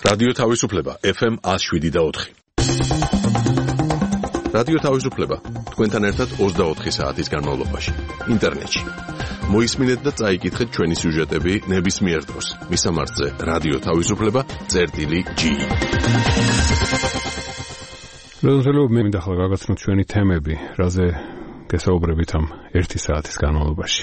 რადიო თავისუფლება FM 107.4. რადიო თავისუფლება თქვენთან ერთად 24 საათის განმავლობაში ინტერნეტში. მოისმინეთ და წაიკითხეთ ჩვენი სიუჟეტები ნებისმიერ დროს. მისამართზე რადიო თავისუფლება.gi. როდესაც მე მინდა ახლა გაგაცნოთ ჩვენი თემები, რაზე გესაუბრებით ამ 1 საათის განმავლობაში.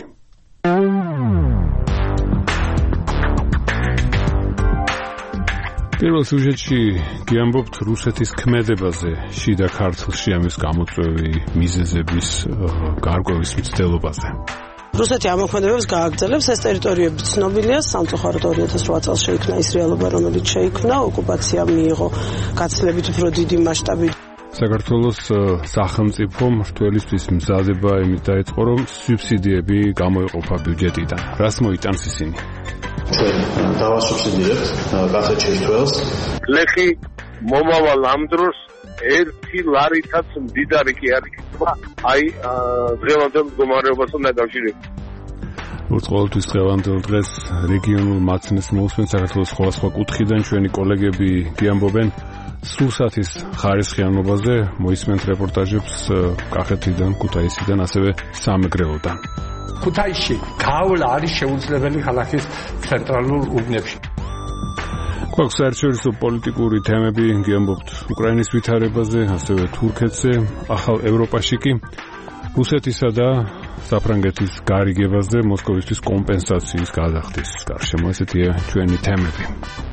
პირველ სიუჟეტში გიამბობთ რუსეთის ქმედებაზე შიდა ქართლში ამის გამოწვევი მიზეზების გარკვევის მცდელობაზე. რუსეთი ამოქმედებებს გააგრძელებს, ეს ტერიტორიები ცნობილია, სამწუხაროდ 2008 წელს შეიქმნა ის რეალობა, რომელიც შეიქმნა, ოკუპაცია მიიღო გაცილებით უფრო დიდი მასშტაბით. საქართველოს სახელმწიფო მმართველისთვის მზადება იმით დაიწყო, რომ სუბსიდიები გამოიყოფა ბიუჯეტიდან. რას მოიტანს ისინი? დავასუბსიდირებთ კახეთში თველს. ლეხი მომავალ ამ დროს 1 ლარითაც მდიდარი კი არ იქნება, აი დღევანდელ მდგომარეობასთან დაკავშირებით. როგორც ყოველთვის დღევანდელ დღეს რეგიონულ მაცნეს მოусმენთ საქართველოს სხვადასხვა კუთხიდან ჩვენი კოლეგები გიამბობენ სურსათის ხარისხიანობაზე, მოისმენთ რეპორტაჟებს კახეთიდან, ქუთაისიდან, ასევე სამეგრელოდან. ქუთაისში გავლა არის შეუძლებელი ქალაქის ცენტრალურ უბნებში. გვაქვს საერთაშორისო პოლიტიკური თემები, გიამბობთ უკრაინის ვითარებაზე, ასევე თურქეთზე, ახალ ევროპაში კი რუსეთისა და საფრანგეთის გარიგებაზე, მოსკოვისთვის კომპენსაციის გადახდის გარშემო. ესეთია ჩვენი თემები.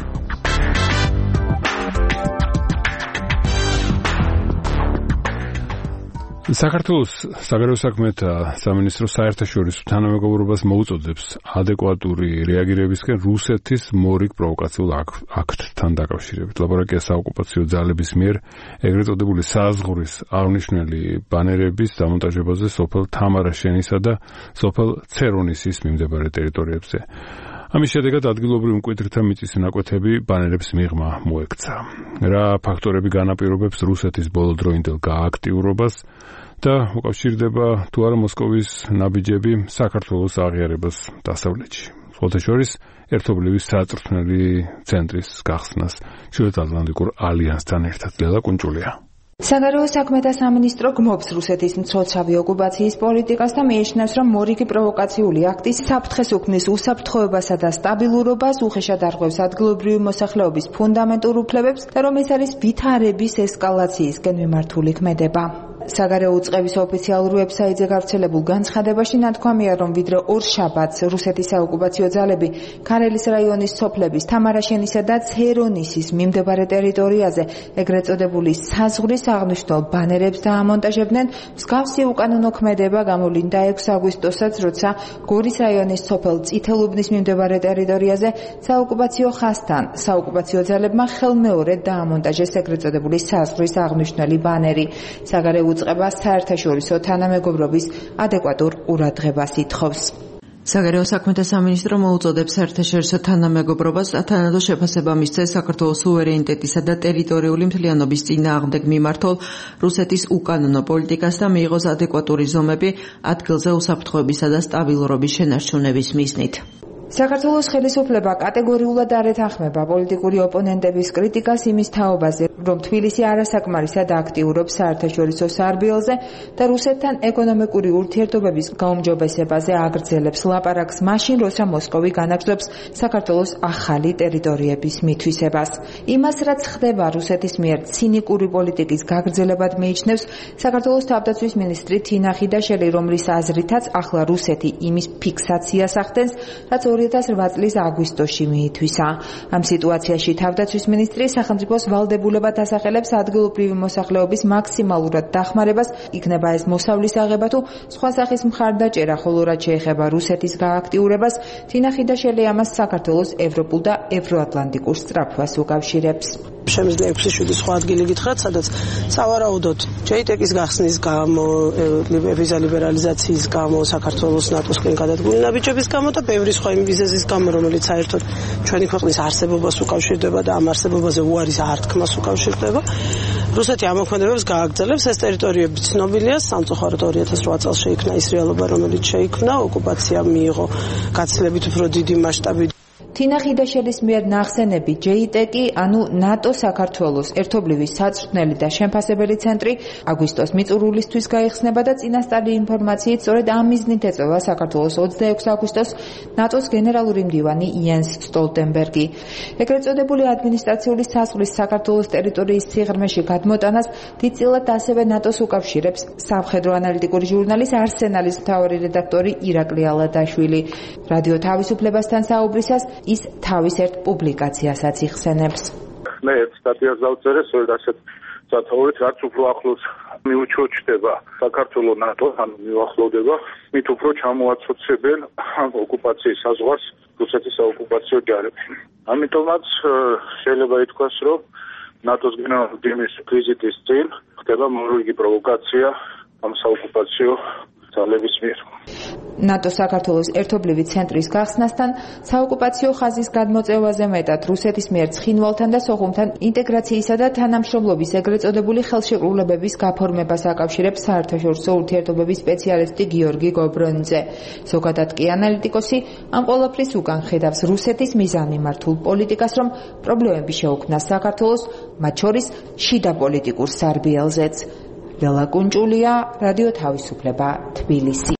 საქართველოს საგარეო საქმეთა სამინისტრო საერთაშორისო თანამეგობრობას მოუწოდებს ადეკვატური რეაგირებისკენ რუსეთის მორიგ პროვოკაციულ აქტთან დაკავშირებით. ლაპარაკია საოკუპაციო ძალების მიერ ეგრეთ წოდებული საზღვრის აღნიშნული ბანერების დამონტაჟებაზე სოფელ თამარაშენისა და სოფელ ცერონისის მიმდებარე ტერიტორიებზე. ამის შედეგად ადგილობრივ მკვიდრთა მიწის ნაკვეთები ბანერებს მიღმა მოექცა. რა ფაქტორები განაპირობებს რუსეთის ბოლოდროინდელ გააქტიურობას და უკავშირდება თუ არა მოსკოვის ნაბიჯები საქართველოს აღიარებას დასავლეთში. სხვათა შორის ერთობლივი საწვრთნელი ცენტრის გახსნას ჩრდილოეთატლანტიკურ ალიანსთან ერთად. ლელა კუნჭულია. საგარეო საქმეთა სამინისტრო გმობს რუსეთის მცოცავი ოკუპაციის პოლიტიკას და მიიჩნევს, რომ მორიგი პროვოკაციული აქტი საფრთხეს უქმნის უსაფრთხოებასა და სტაბილურობას, უხეშად არღვევს ადგილობრივი მოსახლეობის ფუნდამენტურ უფლებებს და რომ ეს არის ვითარების ესკალაციისკენ მიმართული ქმედება. საგარეო უწყების ოფიციალურ ვებსაიტზე გავრცელებულ განცხადებაში ნათქვამია, რომ ვიდრე ორშაბათს რუსეთის საოკუპაციო ძალები ქარელის რაიონის სოფლების თამარაშენისა და ცერონისის მიმდებარე ტერიტორიაზე ეგრეთ წოდებული საზღვრის აღნიშნულ ბანერებს დაამონტაჟებდნენ, მსგავსი უკანონო ქმედება გამოვლინდა 6 აგვისტოსაც, როცა გორის რაიონის სოფელ წითელუბნის მიმდებარე ტერიტორიაზე საოკუპაციო ხაზთან საოკუპაციო ძალებმა ხელმეორედ დაამონტაჟეს ეგრეთ წოდებული საზღვრის აღნიშნული ბანერი. საგარეო უწყება საერთაშორისო თანამეგობრობის ადეკვატურ ყურადღებას ითხოვს. საგარეო საქმეთა სამინისტრო მოუწოდებს საერთაშორისო თანამეგობრობას ათანადო შეფასება მისცეს საქართველოს სუვერენიტეტისა და ტერიტორიული მთლიანობის წინააღმდეგ მიმართულ რუსეთის უკანონო პოლიტიკას და მიიღოს ადეკვატური ზომები ადგილზე უსაფრთხოებისა და სტაბილურობის შენარჩუნების მიზნით. საქართველოს ხელისუფლება კატეგორიულად არ ეთანხმება პოლიტიკური ოპონენტების კრიტიკას იმის თაობაზე, რომ თბილისი არასაკმარისად აქტიურობს საერთაშორისო სარბიელზე და რუსეთთან ეკონომიკური ურთიერთობების გაუმჯობესებაზე აგრძელებს ლაპარაკს მაშინ, როცა მოსკოვი განაგრძობს საქართველოს ახალი ტერიტორიების მითვისებას. იმას, რაც ხდება რუსეთის მიერ ცინიკური პოლიტიკის გაგრძელებად მიიჩნევს საქართველოს თავდაცვის მინისტრი თინა ხიდაშელი, რომლის აზრითაც ახლა რუსეთი იმის ფიქსაციას ახდენს, რაც 2008 წლის აგვისტოში მიითვისა. ამ სიტუაციაში თავდაცვის მინისტრი სახელმწიფოს ვალდებულებად ასახელებს ადგილობრივი მოსახლეობის მაქსიმალურად დახმარებას, იქნება ეს მოსავლის აღება თუ სხვა სახის მხარდაჭერა, ხოლო რაც შეეხება რუსეთის გააქტიურებას, თინა ხიდაშელი ამას საქართველოს ევროპულ და ევროატლანტიკურ სწრაფვას უკავშირებს. შემიძლია 6-7 სხვა ადგილი გითხრათ, სადაც სავარაუდოდ JTEC-ის გახსნის გამო, ვიზა ლიბერალიზაციის გამო, საქართველოს ნატოსკენ გადადგმული ნაბიჯების გამო და ბევრი სხვა იმ ვიზების გამო, რომელიც საერთოდ ჩვენი ქვეყნის არსებობას უკავშირდება და ამ არსებობაზე უარის ართქმას უკავშირდება. რუსეთი ამოქმედებებს გააგრძელებს, ეს ტერიტორიები ცნობილია, სამწუხაროდ 2008 წელს შეიქმნა ის რეალობა, რომელიც შეიქმნა, ოკუპაცია მიიღო გაცილებით უფრო დიდი მასშტაბით. თინა ხიდაშელის მიერ ნახსენები JITEC-ი, ანუ ნატო საქართველოს ერთობლივი საწვრთნელი და შემფასებელი ცენტრი აგვისტოს მიწურულისთვის გაიხსნება და წინასწარი ინფორმაციით სწორედ ამ მიზნით ეწევა საქართველოს 26 აგვისტოს ნატოს გენერალური მდივანი იენს სტოლტენბერგი. ეგრეთ წოდებული ადმინისტრაციული საზღვრის საქართველოს ტერიტორიის სიღრმეში გადმოტანას დიდწილად ასევე ნატოს უკავშირებს სამხედრო ანალიტიკური ჟურნალის არსენალის მთავარი რედაქტორი ირაკლი ალადაშვილი. რადიო თავისუფლებასთან საუბრისას ის თავის ერთ პუბლიკაციასაც იხსენებს. მე ერთ სტატიას დავწერე, სწორედ ასეთ სათაურით, რაც უფრო ახლოს მიუჩვეუჩდება საქართველოს ნატოს, ანუ მიუახლოვდება, მით უფრო ჩამოაცოცებენ ოკუპაციის საზღვარს რუსეთის საოკუპაციო ჯარები. ამიტომაც შეიძლება ითქვას, რომ ნატოს გენერალური მდივნის ვიზიტის წინ ხდება მორიგი პროვოკაცია ამ საოკუპაციო ძალების მიერ. ნატო საქართველოს ერთობლივი ცენტრის გახსნასთან საოკუპაციო ხაზის გადმოწევაზე მეტად რუსეთის მიერ ცხინვალთან და სოხუმთან ინტეგრაციისა და თანამშრომლობის ეგრეთ წოდებული ხელშეკრულებების გაფორმებას აკავშირებს საერთაშორისო ურთიერთობების სპეციალისტი გიორგი გობრონიძე. ზოგადად კი ანალიტიკოსი ამ ყველაფრის უკან ხედავს რუსეთის მიზანმიმართულ პოლიტიკას, რომ პრობლემები შეუქმნას საქართველოს, მათ შორის შიდა პოლიტიკურ სარბიელზეც. ბელა კუნჭულია, რადიო თავისუფლება, თბილისი.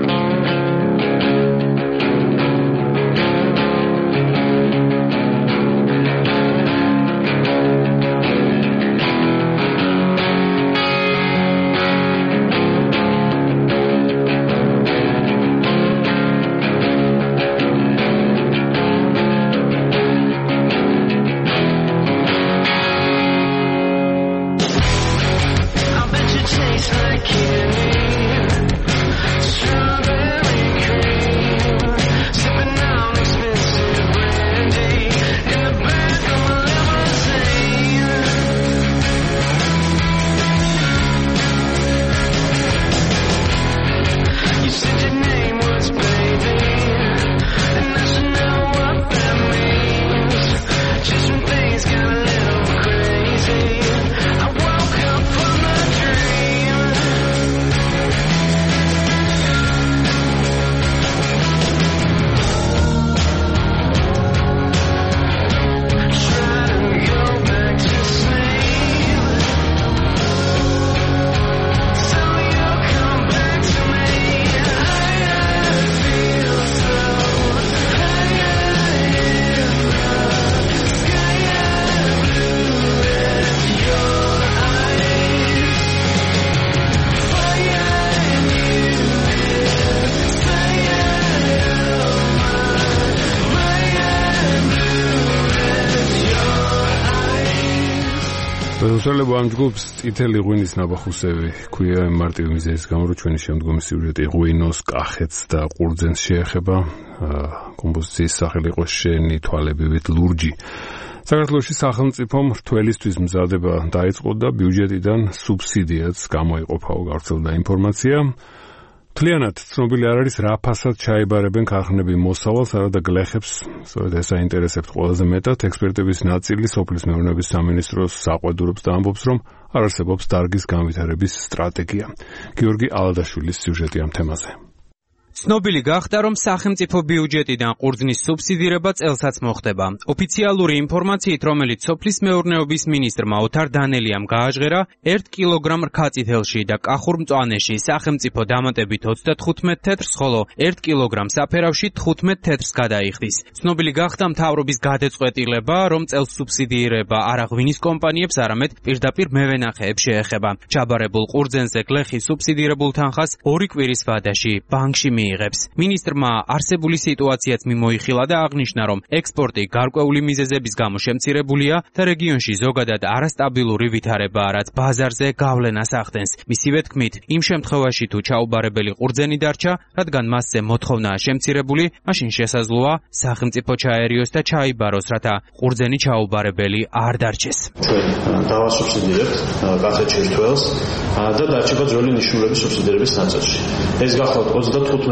მოსწავლეობა ამ ჯგუფს წითელი ღვინის ნაბახუსები ქვია მარტივი მიზეზის გამო, რომ ჩვენი შემდგომი სიუჟეტი ღვინოს, კახეთს და ყურძენს შეეხება. კომპოზიციის სახელი იყო შენი თვალებივით ლურჯი. საქართველოში სახელმწიფომ რთველისთვის მზადება დაიწყო და ბიუჯეტიდან სუბსიდიაც გამოიყოფაო, გავრცელდა ინფორმაცია. მთლიანად ცნობილი არ არის რა ფასად ჩაიბარებენ ქარხნები მოსავალს, არადა გლეხებს, სწორედ ეს აინტერესებთ ყველაზე მეტად. ექსპერტების ნაწილი სოფლის მეურნეობის სამინისტროს საყვედურობს და ამბობს, რომ არ არსებობს დარგის განვითარების სტრატეგია. გიორგი ალადაშვილის სიუჟეტი ამ თემაზე. ცნობილი გახდა, რომ სახელმწიფო ბიუჯეტიდან ყურძნის სუბსიდირება წელსაც მოხდება. ოფიციალური ინფორმაციით, რომელიც სოფლის მეურნეობის მინისტრმა ოთარ დანელიამ გააჟღერა, 1 კილოგრამ რქაწითელში და კახურ მწვანეში სახელმწიფო დამატებით 35 თეთრს, ხოლო 1 კილოგრამ საფერავში 15 თეთრს გადაიხდის. ცნობილი გახდა მთავრობის გადაწყვეტილება, რომ წელს სუბსიდირება არა ღვინის კომპანიებს, არამედ პირდაპირ მევენახეებს შეეხება. ჩაბარებულ ყურძენზე გლეხი სუბსიდირებულ თანხას 2 კვირის ვადაში ბანკში იღებს. მინისტრმა არსებული სიტუაციაც მიმოიხილა და აღნიშნა, რომ ექსპორტი გარკვეული მიზეზების გამო შემცირებულია და რეგიონში ზოგადად არასტაბილური ვითარებაა, რაც ბაზარზე გავლენას ახდენს. მისივე თქმით, იმ შემთხვევაში თუ ჩაუბარებელი ყურძენი დარჩა, რადგან მასზე მოთხოვნაა შემცირებული, მაშინ შესაძლოა სახელმწიფო ჩაერიოს და ჩაიბაროს, რათა ყურძენი ჩაუბარებელი არ დარჩეს. ჩვენ დავასუბსიდირებთ კახეთ-ჩერთველს და დარჩება ძველი ნიშნულების სუბსიდირების ნაწილში. ეს გახლავთ 35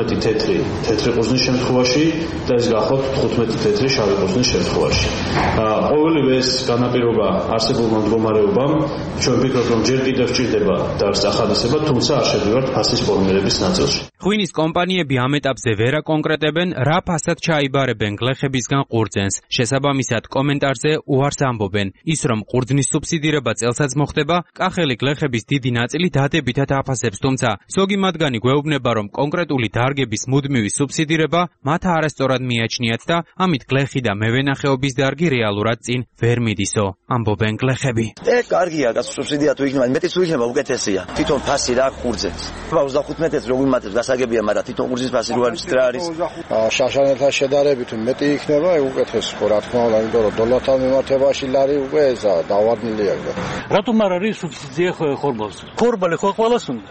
12 თეთრი ყურძნის შემთხვევაში და ეს გახოთ 15 თეთრი შავი ყურძნის შემთხვევაში. ყოველივე ეს განაპირობა არსებულმა მდგომარეობამ ჩვენ ვფიქრობთ, რომ ჯერ კიდევ სჭირდება დარგს ახალისება, თუმცა არ შევდივართ ფასის ფორმირების ნაწილში. ღვინის კომპანიები ამ ეტაპზე ვერ აკონკრეტებენ, რა ფასად ჩაიბარებენ გლეხებისგან ყურძენს. შესაბამისად, კომენტარზე უარს ამბობენ. ის, რომ ყურძნის სუბსიდირება წელსაც მოხდება, კახელი გლეხების დიდი ნაწილი დადებითად აფასებს, თუმცა ზოგი მათგანი გვეუბნება, რომ კონკრეტული დარგების მუდმივი სუბსიდირება მათ არასწორად მიაჩნიათ და ამით გლეხი და მევენახეობის დარგი რეალურად წინ ვერ მიდისო, ამბობენ გლეხები. კარგია, სუბსიდია თუ იქნება, მეტიც თუ იქნება უკეთესია. თვითონ ფასი რა ყურძენს. 25 მეტრს როგორ იმატებს გასაგებია, მაგრამ თვითონ ყურძნის ფასი რო არის რა არის? შაშანელთან შედარებით მეტი იქნება, უკეთეს ხო რა თქმა უნდა, იმიტომ რომ დოლართან მიმართებაში ლარი უკვე ესა დავარდნილია. რატომ არ არის სუბსიდია ხორბალს? ხორბალი ხო ყველას უნდა.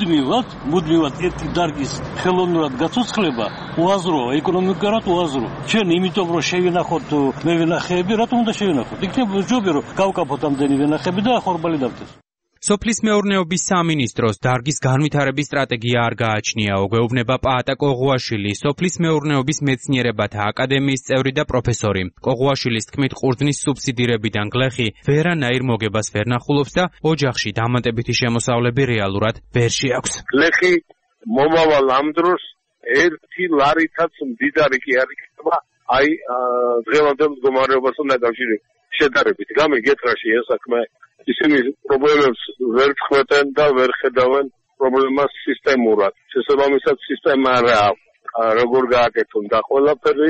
მუდმივად ერთი დარგის ხელოვნურად გაცოცხლება უაზროა, ეკონომიკურად უაზრო. ჩვენ იმიტომ რომ შევინახოთ მევენახეები, რატომ უნდა შევინახოთ? იქნება ჯობია რომ გავკაფოთ ამდენი ვენახები და ხორბალი დავდეს. სოფლის მეურნეობის სამინისტროს დარგის განვითარების სტრატეგია არ გააჩნია, გვეუბნება პაატა კოღუაშვილი, სოფლის მეურნეობის მეცნიერებათა აკადემიის წევრი და პროფესორი. კოღუაშვილის თქმით, ყურძნის სუბსიდირებიდან გლეხი ვერანაირ მოგებას ვერ ნახულობს და ოჯახში დამატებითი შემოსავლები რეალურად ვერ შეაქვს. გლეხი მომავალ ამ დროს ერთი ლარითაც მდიდარი კი არ იქნება, აი დღევანდელ მდგომარეობასთან დაკავშირებით შედარებით. გამიგეთრაში ეს საქმე ისინი პრობლემებს ვერ ხვდენ და ვერ ხედავენ პრობლემას სისტემურად. შესაბამისად სისტემა რა როგორ გააკეთონ და ყველაფერი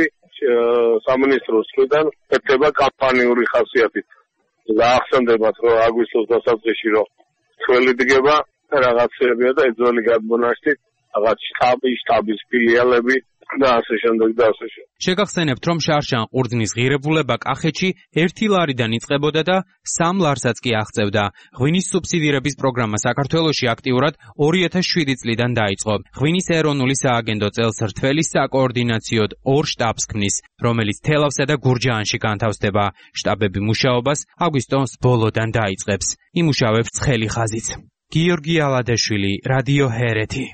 სამინისტროს მხრიდან ეთება კამპანიური ხასიათით. გაახსენდებათ, რომ აგვისტოს დასაწყისში რომ თველი დგება რაღაცებია და ეძველი გადმონაშთით რაღაც შტაბის ფილიალები და ასე შემდეგ. შეგახსენებთ, რომ შარშან ყურძნის ღირებულება კახეთში 1 ლარიდან იწყებოდა და 3 ლარსაც კი აღწევდა. ღვინის სუბსიდირების პროგრამა საქართველოში აქტიურად 2007 წლიდან დაიწყო. ღვინის ეროვნული სააგენტო წელს რთველის საკოორდინაციოდ 2 შტაბს ქმნის, რომელიც თელავსა და გურჯაანში განთავსდება. შტაბები მუშაობას აგვისტოს ბოლოდან დაიწყებს. იმუშავებს ცხელი ხაზიც. გიორგი ალადაშვილი, რადიო ჰერეთი.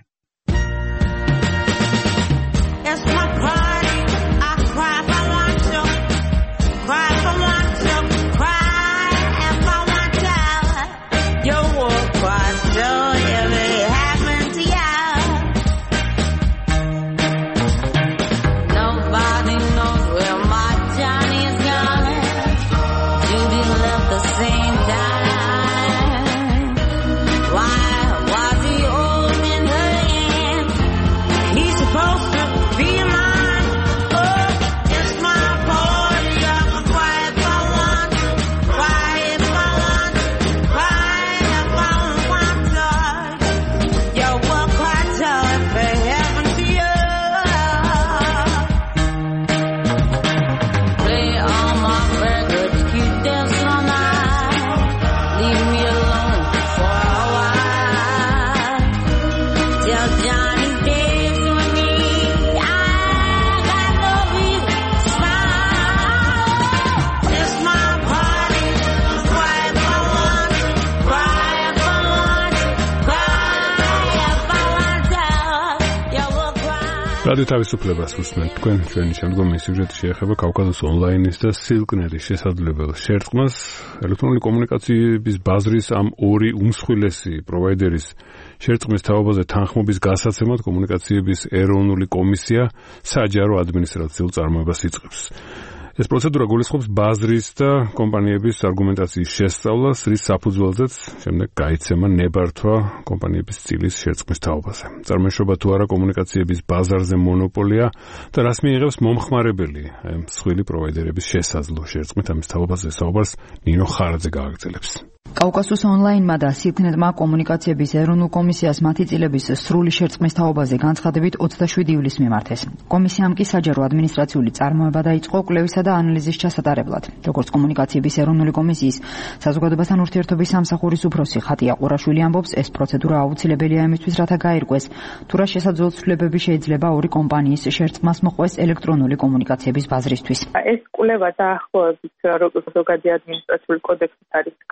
რადიო თავისუფლებას უსმენთ თქვენ. ჩვენი შემდგომი სიუჟეტი შეეხება კავკასიის ონლაინის და სილკნერის შესაძლებელ შერწყმას. ელექტრონული კომუნიკაციების ბაზრის ამ ორი უმსხვილესი პროვაიდერის შერწყმის თაობაზე თანხმობის გასაცემად კომუნიკაციების ეროვნული კომისია საჯარო ადმინისტრაციულ წარმოებას იწყებს. ეს პროცედურა გულისხმობს ბაზრის და კომპანიების არგუმენტაციის შესწავლას, რის საფუძველზეც შემდეგ გაიცემა ნებართვა კომპანიების წილის შერწყმის თაობაზე. წარმოიშვება თუ არა კომუნიკაციების ბაზარზე მონოპოლია და რას მიიღებს მომხმარებელი აი მსხვილი პროვაიდერების შესაძლო შერწყმით ამის თაობაზე საუბარს ნინო ხარაძე გააგრძელებს. კავკასიის ონლაინმა და სილკნეტმა კომუნიკაციების ეროვნულ კომისიას მათი წილების სრული შერწყმის თაობაზე განცხადებით 27 ივლისს მიმართეს. კომისიამ კი საჯარო ადმინისტრაციული წარმოება დაიწყო კვლევისა და ანალიზის ჩასატარებლად. როგორც კომუნიკაციების ეროვნული კომისიის საზოგადოებასთან ურთიერთობის სამსახურის უფროსი ხატია ყურაშვილი ამბობს, ეს პროცედურა აუცილებელია იმისთვის, რათა გაირკვეს, თუ რა შესაძლო ცვლილებები შეიძლება ორი კომპანიის შერწყმას მოყვეს ელექტრონული კომუნიკაციების ბაზრისთვის. ეს კვლევა დაახლოებით როგორც ზოგადი ადმინისტრაციული კოდექსით არის გათვალისწინებული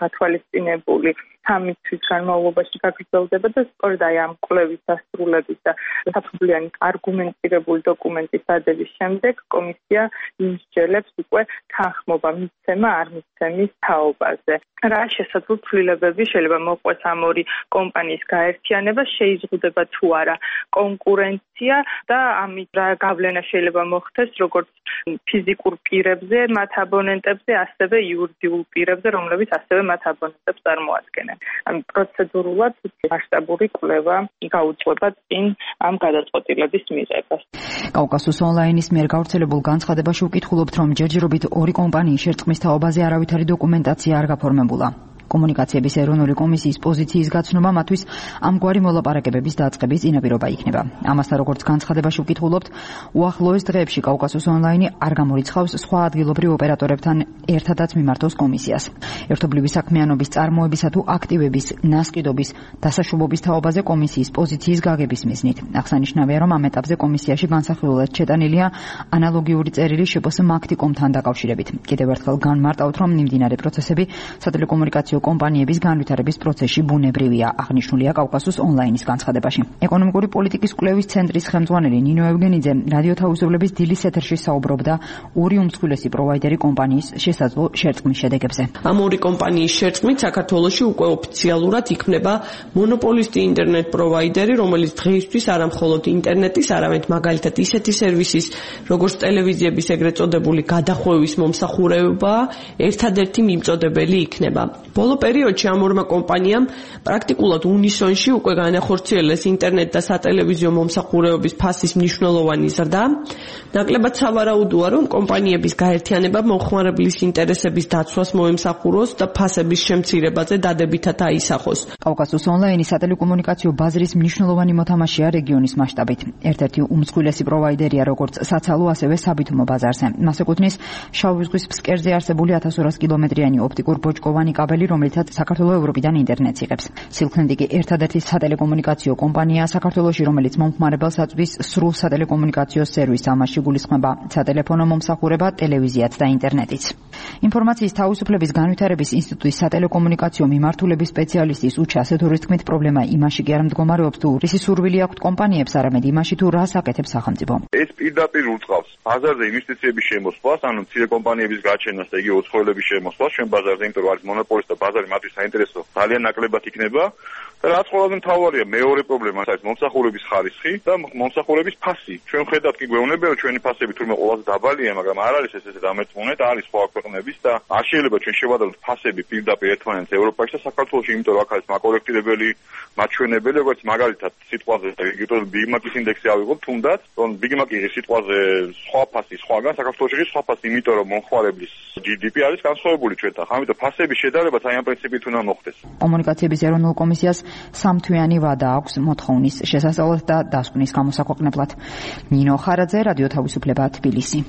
აღორძინებული 3 თვის განმავლობაში გაგრძელდება და სწორედ ამ კვლევის დასრულების და საფუძვლიანი არგუმენტირებული დოკუმენტის დადების შემდეგ კომისია იმსჯელებს უკვე თანხმობა მიცემა არ მიცემის თაობაზე. რა შესაძლო ცვლილებები შეიძლება მოყვეს ამ ორი კომპანიის გაერთიანება, შეიზღუდება თუ არა კონკურენცია და ამით რა გავლენა შეიძლება მოხდეს როგორც ფიზიკურ პირებზე, მათ აბონენტებზე, ასევე იურიდიულ პირებზე, რომლებიც ასევე მათ აბონენტებს წარმოადგენენ. პროცედურულად მასშტაბური კვლევა გაუწყვება წინ ამ გადაწყვეტილების მიღებას. კავკასიის ონლაინის მიერ გავრცელებულ განცხადებაში უკითხულობთ, რომ ჯერჯერობით ორი კომპანიის შერწყმის თაობაზე არავითარი დოკუმენტაცია არ გაფორმებულა. კომუნიკაციების ეროვნული კომისიის პოზიციის გაცნობა მათთვის ამგვარი მოლაპარაკებების დაწყების წინაპირობა იქნება. ამასთან როგორც განცხადებაში უკითხულობთ, უახლოეს დღეებში კავკასიის ონლაინი არ გამორიცხავს სხვა ადგილობრივ ოპერატორებთან ერთადაც მიმართოს კომისიას. ერთობლივი საქმიანობის წარმოებისა თუ აქტივების ნასყიდობის დასაშვებობის თაობაზე კომისიის პოზიციის გაგების მიზნით. აღსანიშნავია, რომ ამ ეტაპზე კომისიაში განსახილველად შეტანილია ანალოგიური წერილი შპს-მაქტიკომთან დაკავშირებით. კიდევ ერთხელ განმარტავთ, რომ მიმდინარე პროცესები სატელეკომუნიკაციო კომპანიების განვითარების პროცესში ბუნებრივია, აღნიშნულია კავკასიის ონლაინის განცხადებაში. ეკონომიკური პოლიტიკის კვლევის ცენტრის ხელმძღვანელი ნინო ევგენიძე რადიო თავისუფლების დილის ეთერში საუბრობდა ორი უმსხვილესი პროვაიდერი კომპანიის შესაძლო შერწყმის შედეგებზე. ამ ორი კომპანიის შერწყმით საქართველოში უკვე ოფიციალურად იქნება მონოპოლისტი ინტერნეტ პროვაიდერი, რომელიც დღეისთვის არა მხოლოდ ინტერნეტის, არამედ მაგალითად ისეთი სერვისის, როგორც ტელევიზიების ეგრეთ წოდებული გადახვევის მომსახურება, ერთადერთი მიმწოდებელი იქნება. ბოლო პერიოდში ამ ორმა კომპანიამ პრაქტიკულად უნისონში უკვე განახორციელეს ინტერნეტ და სატელევიზიო მომსახურებების ფასის მნიშვნელოვანი ზრდა. ნაკლებად სავარაუდოა, რომ კომპანიების გაერთიანება მომხმარებლის ინტერესების დაცვას მოემსახუროს და ფასების შემცირებაზე დადებითად აისახოს. კავკასიის ონლაინის სატელეკომუნიკაციო ბაზრის მნიშვნელოვანი მოთამაშეა რეგიონის მასშტაბით. ერთ-ერთი უმსხვილესი პროვაიდერია როგორც საცალო, ასევე საბითუმო ბაზარზე. მას ეკუთვნის შავი ზღვის ფსკერზე არსებული 1200 კილომეტრიანი ოპტიკურ-ბოჭკოვანი კაბელი, რომელიცაც საქართველოს ევროპიდან ინტერნეტს იღებს. სილქნედი კი ერთადერთი სატელეკომუნიკაციო კომპანიაა საქართველოში, რომელიც მომხმარებელს აწვდის სრულ სატელეკომუნიკაციო სერვისს. ამაში გულისხმება სატელეფონო მომსახურება, ტელევიზიაც და ინტერნეტიც. ინფორმაციის თავისუფლების განვითარების ინსტიტუტის სატელეკომუნიკაციო მიმართულების სპეციალისტის უჩა ასეთურის თქმით, პრობლემა იმაში კი არ მდგომარეობს, თუ რისი სურვილი აქვთ კომპანიებს, არამედ იმაში, თუ რას აკეთებს სახელმწიფო. ეს პირდაპირ უწყავს ბაზარზე ინვესტიციების შემოსვლას, ანუ მცირე კომპანიების გაჩენას და იგი უცხოელების შემოსვლას ჩვენ ბაზარზე, იმიტომ რომ არის მონოპოლისტი და ბაზარი მათთვის საინტერესო ძალიან ნაკლებად იქნება. და რაც ყველაზე მთავარია, მეორე პრობლემა არის მომსახურების ხარისხი და მომსახურების ფასი. ჩვენ ხედავთ კი გვეუბნება, რომ ჩვენი ფასები თურმე ყველაზე დაბალია, მაგრამ არ არის ესე დამეწმუნე და არის სხვა ქვეყნების და არ შეიძლება ჩვენ შევადაროთ ფასები პირდაპირ ერთმანეთს ევროპაში და საქართველოში, იმიტომ რომ აქ არის მაკორექტირებელი, მაჩვენებელი, როგორც მაგალითად სიტყვაზე Big Mac-ის ინდექსი ავიღოთ, თუნდაც, რომ Big Mac-ის სიტყვაზე სხვა ფასი სხვაგან, საქართველოში სხვა ფასი, იმიტომ რომ მომხმარებლის GDP არის განსხვავებული ჩვენთან. ამიტომ ფასების შედარება აი ამ პრინციპით უნდა მოხდეს. კომუნიკაციების ეროვნულ კომისიას სამთვიანი ვადა აქვს მოთხოვნის შესასწავლად და დასკვნის გამოსაქვეყნებლად. ნინო ხარაძე, რადიო თავისუფლება, თბილისი.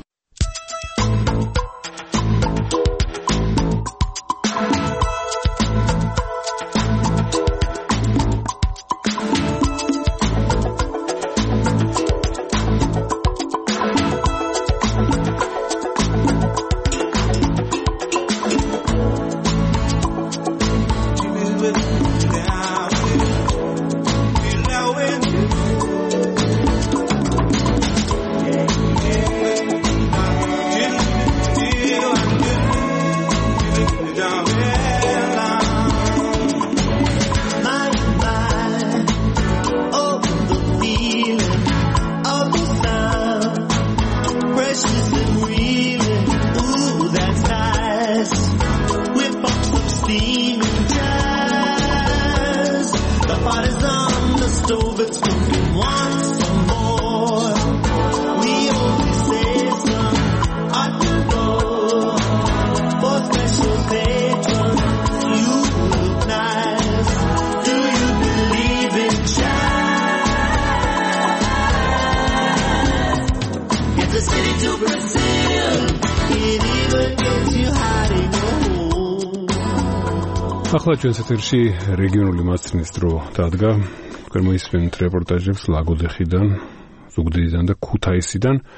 ახლა ჩვენს ეთერში რეგიონული მასწავლებლის დრო დადგა. მოისმენთ რეპორტაჟებს ლაგოდეხიდან, ზუგდიდიდან და ქუთაისიდან.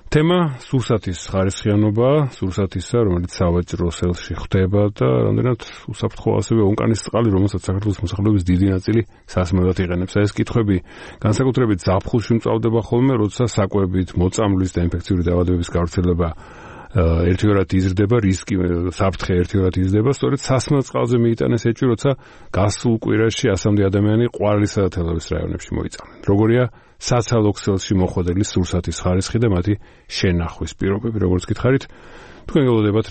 თემა სურსათის ხარისხიანობა, სურსათისა, რომელიც სავაჭრო სელში ხდება და რამდენად უსაფრთხო ასევე ონკანის წყალი, რომელსაც საქართველოს მოსახლეობის დიდი ნაწილი სასმელად იყენებს. ეს კითხვები განსაკუთრებით ზაფხულში მწვავდება ხოლმე, როცა საკვებით, მოწამვლის და ინფექციური დაავადებების გავრცელება ერთიორად იზრდება, რისკი საფრთხე ერთიორად იზრდება, სწორედ სასმელ წყალზე მიიტანეს ეჭვი, როცა გასულ კვირაში 100-მდე ადამიანი ყვარლისა და თელავის რაიონებში მოიწამნენ. როგორია საცალო ქსელში მოხვედრილი სურსათის ხარისხი და მათი შენახვის პირობები, როგორც გითხარით, თქვენ გელოდებათ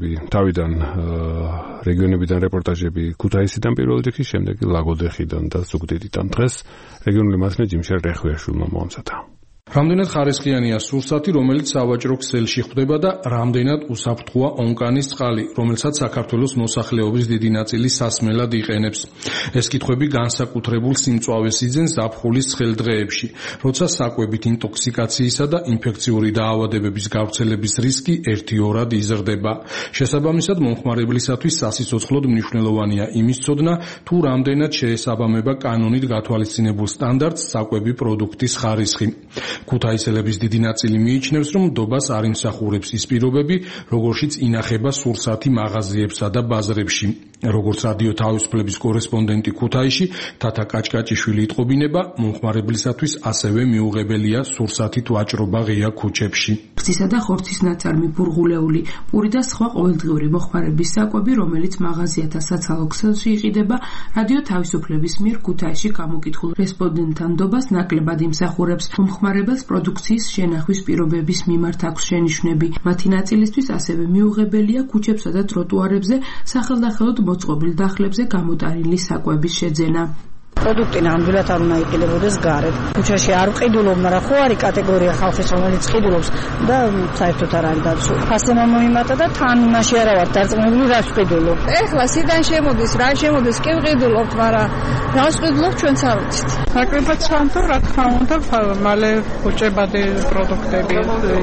რეგიონებიდან რეპორტაჟები ქუთაისიდან პირველ რიგში, შემდეგ ლაგოდეხიდან და ზუგდიდიდან. დღეს რეგიონული მასწავლებელი ჯიმშარ რეხვიაშვილმა მოამზადა. რამდენად ხარისხიანია სურსათი, რომელიც სავაჭრო ქსელში ხვდება და რამდენად უსაფრთხოა ონკანის წყალი, რომელსაც საქართველოს მოსახლეობის დიდი ნაწილი სასმელად იყენებს. ეს კითხვები განსაკუთრებულ სიმწვავეს იძენს ზაფხულის ცხელ დღეებში, როცა საკვებით ინტოქსიკაციისა და ინფექციური დაავადებების გავრცელების რისკი ერთიორად იზრდება. შესაბამისად, მომხმარებლისათვის სასიცოცხლოდ მნიშვნელოვანია იმის ცოდნა, თუ რამდენად შეესაბამება კანონით გათვალისწინებულ სტანდარტს საკვები პროდუქტის ხარისხი. ქუთაისელების დიდი ნაწილი მიიჩნევს, რომ ნდობას არ იმსახურებს ის პირობები, როგორშიც ინახება სურსათი მაღაზიებსა და ბაზრებში. როგორც რადიო თავისუფლების კორესპონდენტი ქუთაისში, თათა კაჭკაჭიშვილი იტყობინება, მომხმარებლისათვის ასევე მიუღებელია სურსათით ვაჭრობა ღია ქუჩებში. რძისა და ხორცის ნაწარმი, ბურღულეული, პური და სხვა ყოველდღიური მოხმარების საკვები, რომელიც მაღაზიათა საცალო ქსელში იყიდება, რადიო თავისუფლების მიერ ქუთაისში გამოკითხულ რესპონდენტთა ნდობას ნაკლებად იმსახურებს. მომხმარებელს პროდუქციის შენახვის პირობების მიმართ აქვს შენიშვნები. მათი ნაწილისთვის ასევე მიუღებელია ქუჩებსა და ტროტუარებზე სახელდახელოდ მოწყობილ დახლებზე გამოტანილი საკვების შეძენა. პროდუქტი ნამდვილად არ უნდა იყიდებოდეს გარეთ. ქუჩაში არ ვყიდულობ, მაგრამ ხო არის კატეგორია ხალხის, რომელიც ყიდულობს და საერთოდ არ არის დაცული. ფასემა მოიმატა და თან იმაში არა ვარ დარწმუნებული, რა ვყიდულობ. ეხლა სიდან შემოდის, რა შემოდის, კი ვყიდულობთ, მაგრამ რა ვყიდულობთ ჩვენც არ ვიცით. ნაკლებად სანთო, რა თქმა უნდა, მალე უჭებადი პროდუქტები,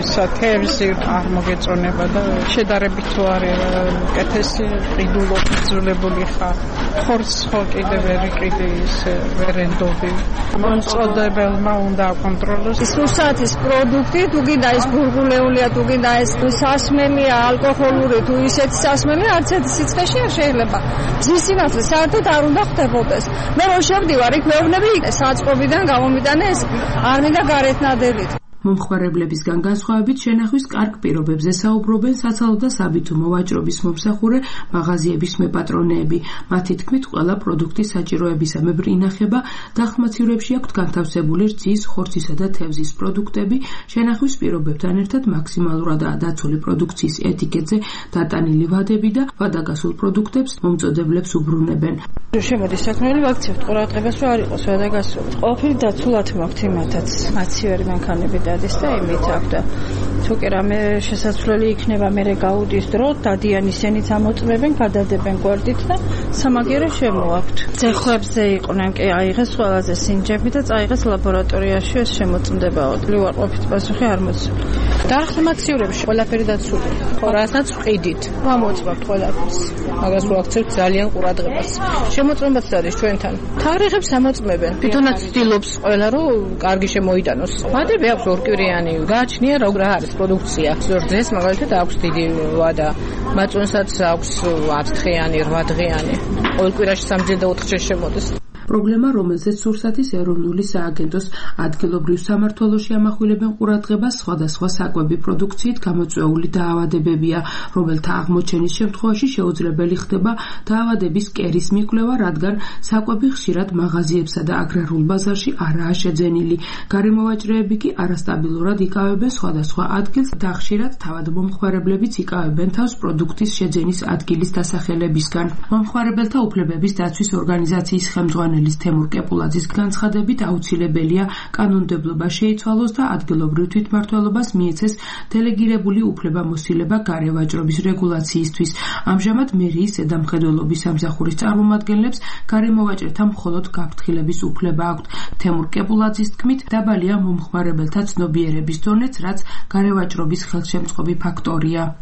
თევზი არ მოგეწონება და შედარებით თუ არის კეთესი ყიდულობ ძულებული ხარ. ხორცს ხო კიდევ ვერ იყიდი ის ვერენდობი. მომწოდებელმა უნდა აკონტროლოს. სურსათის პროდუქტი, თუ გინდა ის ბურღულეულია, თუ გინდა ეს სასმელია, ალკოჰოლური, თუ ისეთი სასმელია, არც ერთი სიცხეში არ შეიძლება. მზის სინათლე საერთოდ არ უნდა ხდებოდეს. მე რო შევდივარ, იქ მეუბნები საწყობიდან გამომიტანე ეს არ მინდა გარეთ ნადელით. მომხმარებლებისგან განსხვავებით შენახვის კარგ პირობებზე საუბრობენ საცალო და საბითუმო ვაჭრობის მომსახურე მაღაზიების მეპატრონეები. მათი თქმით, ყველა პროდუქტის საჭიროებისამებრ ინახება დახმაცირებში აქვთ განთავსებული რძის, ხორცისა და თევზის პროდუქტები. შენახვის პირობებთან ერთად მაქსიმალურადაა დაცული პროდუქციის ეტიკეტზე დატანილი ვადები და ვადაგასულ პროდუქტებს მომწოდებლებს უბრუნებენ. შემოდის საქმეები ვაქცევთ ყურადღებას, რომ არ იყოს ვადაგასული. ყველაფერი დაცულად მაქვთ იმათაც. მაცივერი მანქანები დადის და იმით აქვს და თუ კი რამე შესაძლებელი იქნება მე გაუდის დრო, დადიან ისინიც ამოწმებენ, გადადებენ გვერდით და სამაგიერო შემოაქვთ. ძეხვებზე იყვნენ კი აიღეს ყველაზე სინჯები და წაიღეს ლაბორატორიაში ეს შემოწმდებაო. ლივარყოფით პასუხი არ მოცემ. დახმაციურებში ყველაფერი დაცული. ხო, რასაც ვყიდით. ამოწმებთ ყველაფერს. მაგას ვაქცევთ ძალიან ყურადღებას. შემოწმებაც არის ჩვენთან. თარიღებს ამოწმებენ. თვითონაც ცდილობს ყველა რომ კარგი შემოიტანოს. ვადები აქვს ორკვირიანი. გააჩნია რა არის პროდუქცია. რძეს მაგალითად აქვს დიდი ვადა. მაწვენსაც აქვს 10 დღიანი, 8 დღიანი. ყოველ კვირაში 3 და 4 დღე შემოდის. პრობლემა, რომელზეც სურსათის ეროვნული სააგენტოს ადგილობრივ სამმართველოში ამახვილებენ ყურადღებას, სხვადასხვა საკვები პროდუქციით გამოწვეული დაავადებებია, რომელთა აღმოჩენის შემთხვევაში შეუძლებელი ხდება დაავადების კერის მიკვლევა, რადგან საკვები ხშირად მაღაზიებსა და აგრარულ ბაზარში არაა შეძენილი. გარემოვაჭრეები კი არასტაბილურად იკავებენ სხვადასხვა ადგილს და ხშირად თავად მომხმარებლებიც იკავებენ თავს პროდუქტის შეძენის ადგილის დასახელებისგან. მომხმარებელთა უფლებების დაცვის ორგანიზაციის ხელმძღვანელი თემურ კეპულაძის განცხადებით აუცილებელია კანონმდებლობა შეიცვალოს და ადგილობრივ თვითმმართველობას მიეცეს დელეგირებული უფლებამოსილება გარევაჭრობის რეგულაციისთვის. ამჟამად მერიის ზედამხედველობის სამსახურის წარმომადგენლებს გარემოვაჭრეთა მხოლოდ გაფრთხილების უფლება აქვთ. თემურ კეპულაძის თქმით, დაბალია მომხმარებელთა ცნობიერების დონეც, რაც გარევაჭრობის ხელშემწყობი ფაქტორია.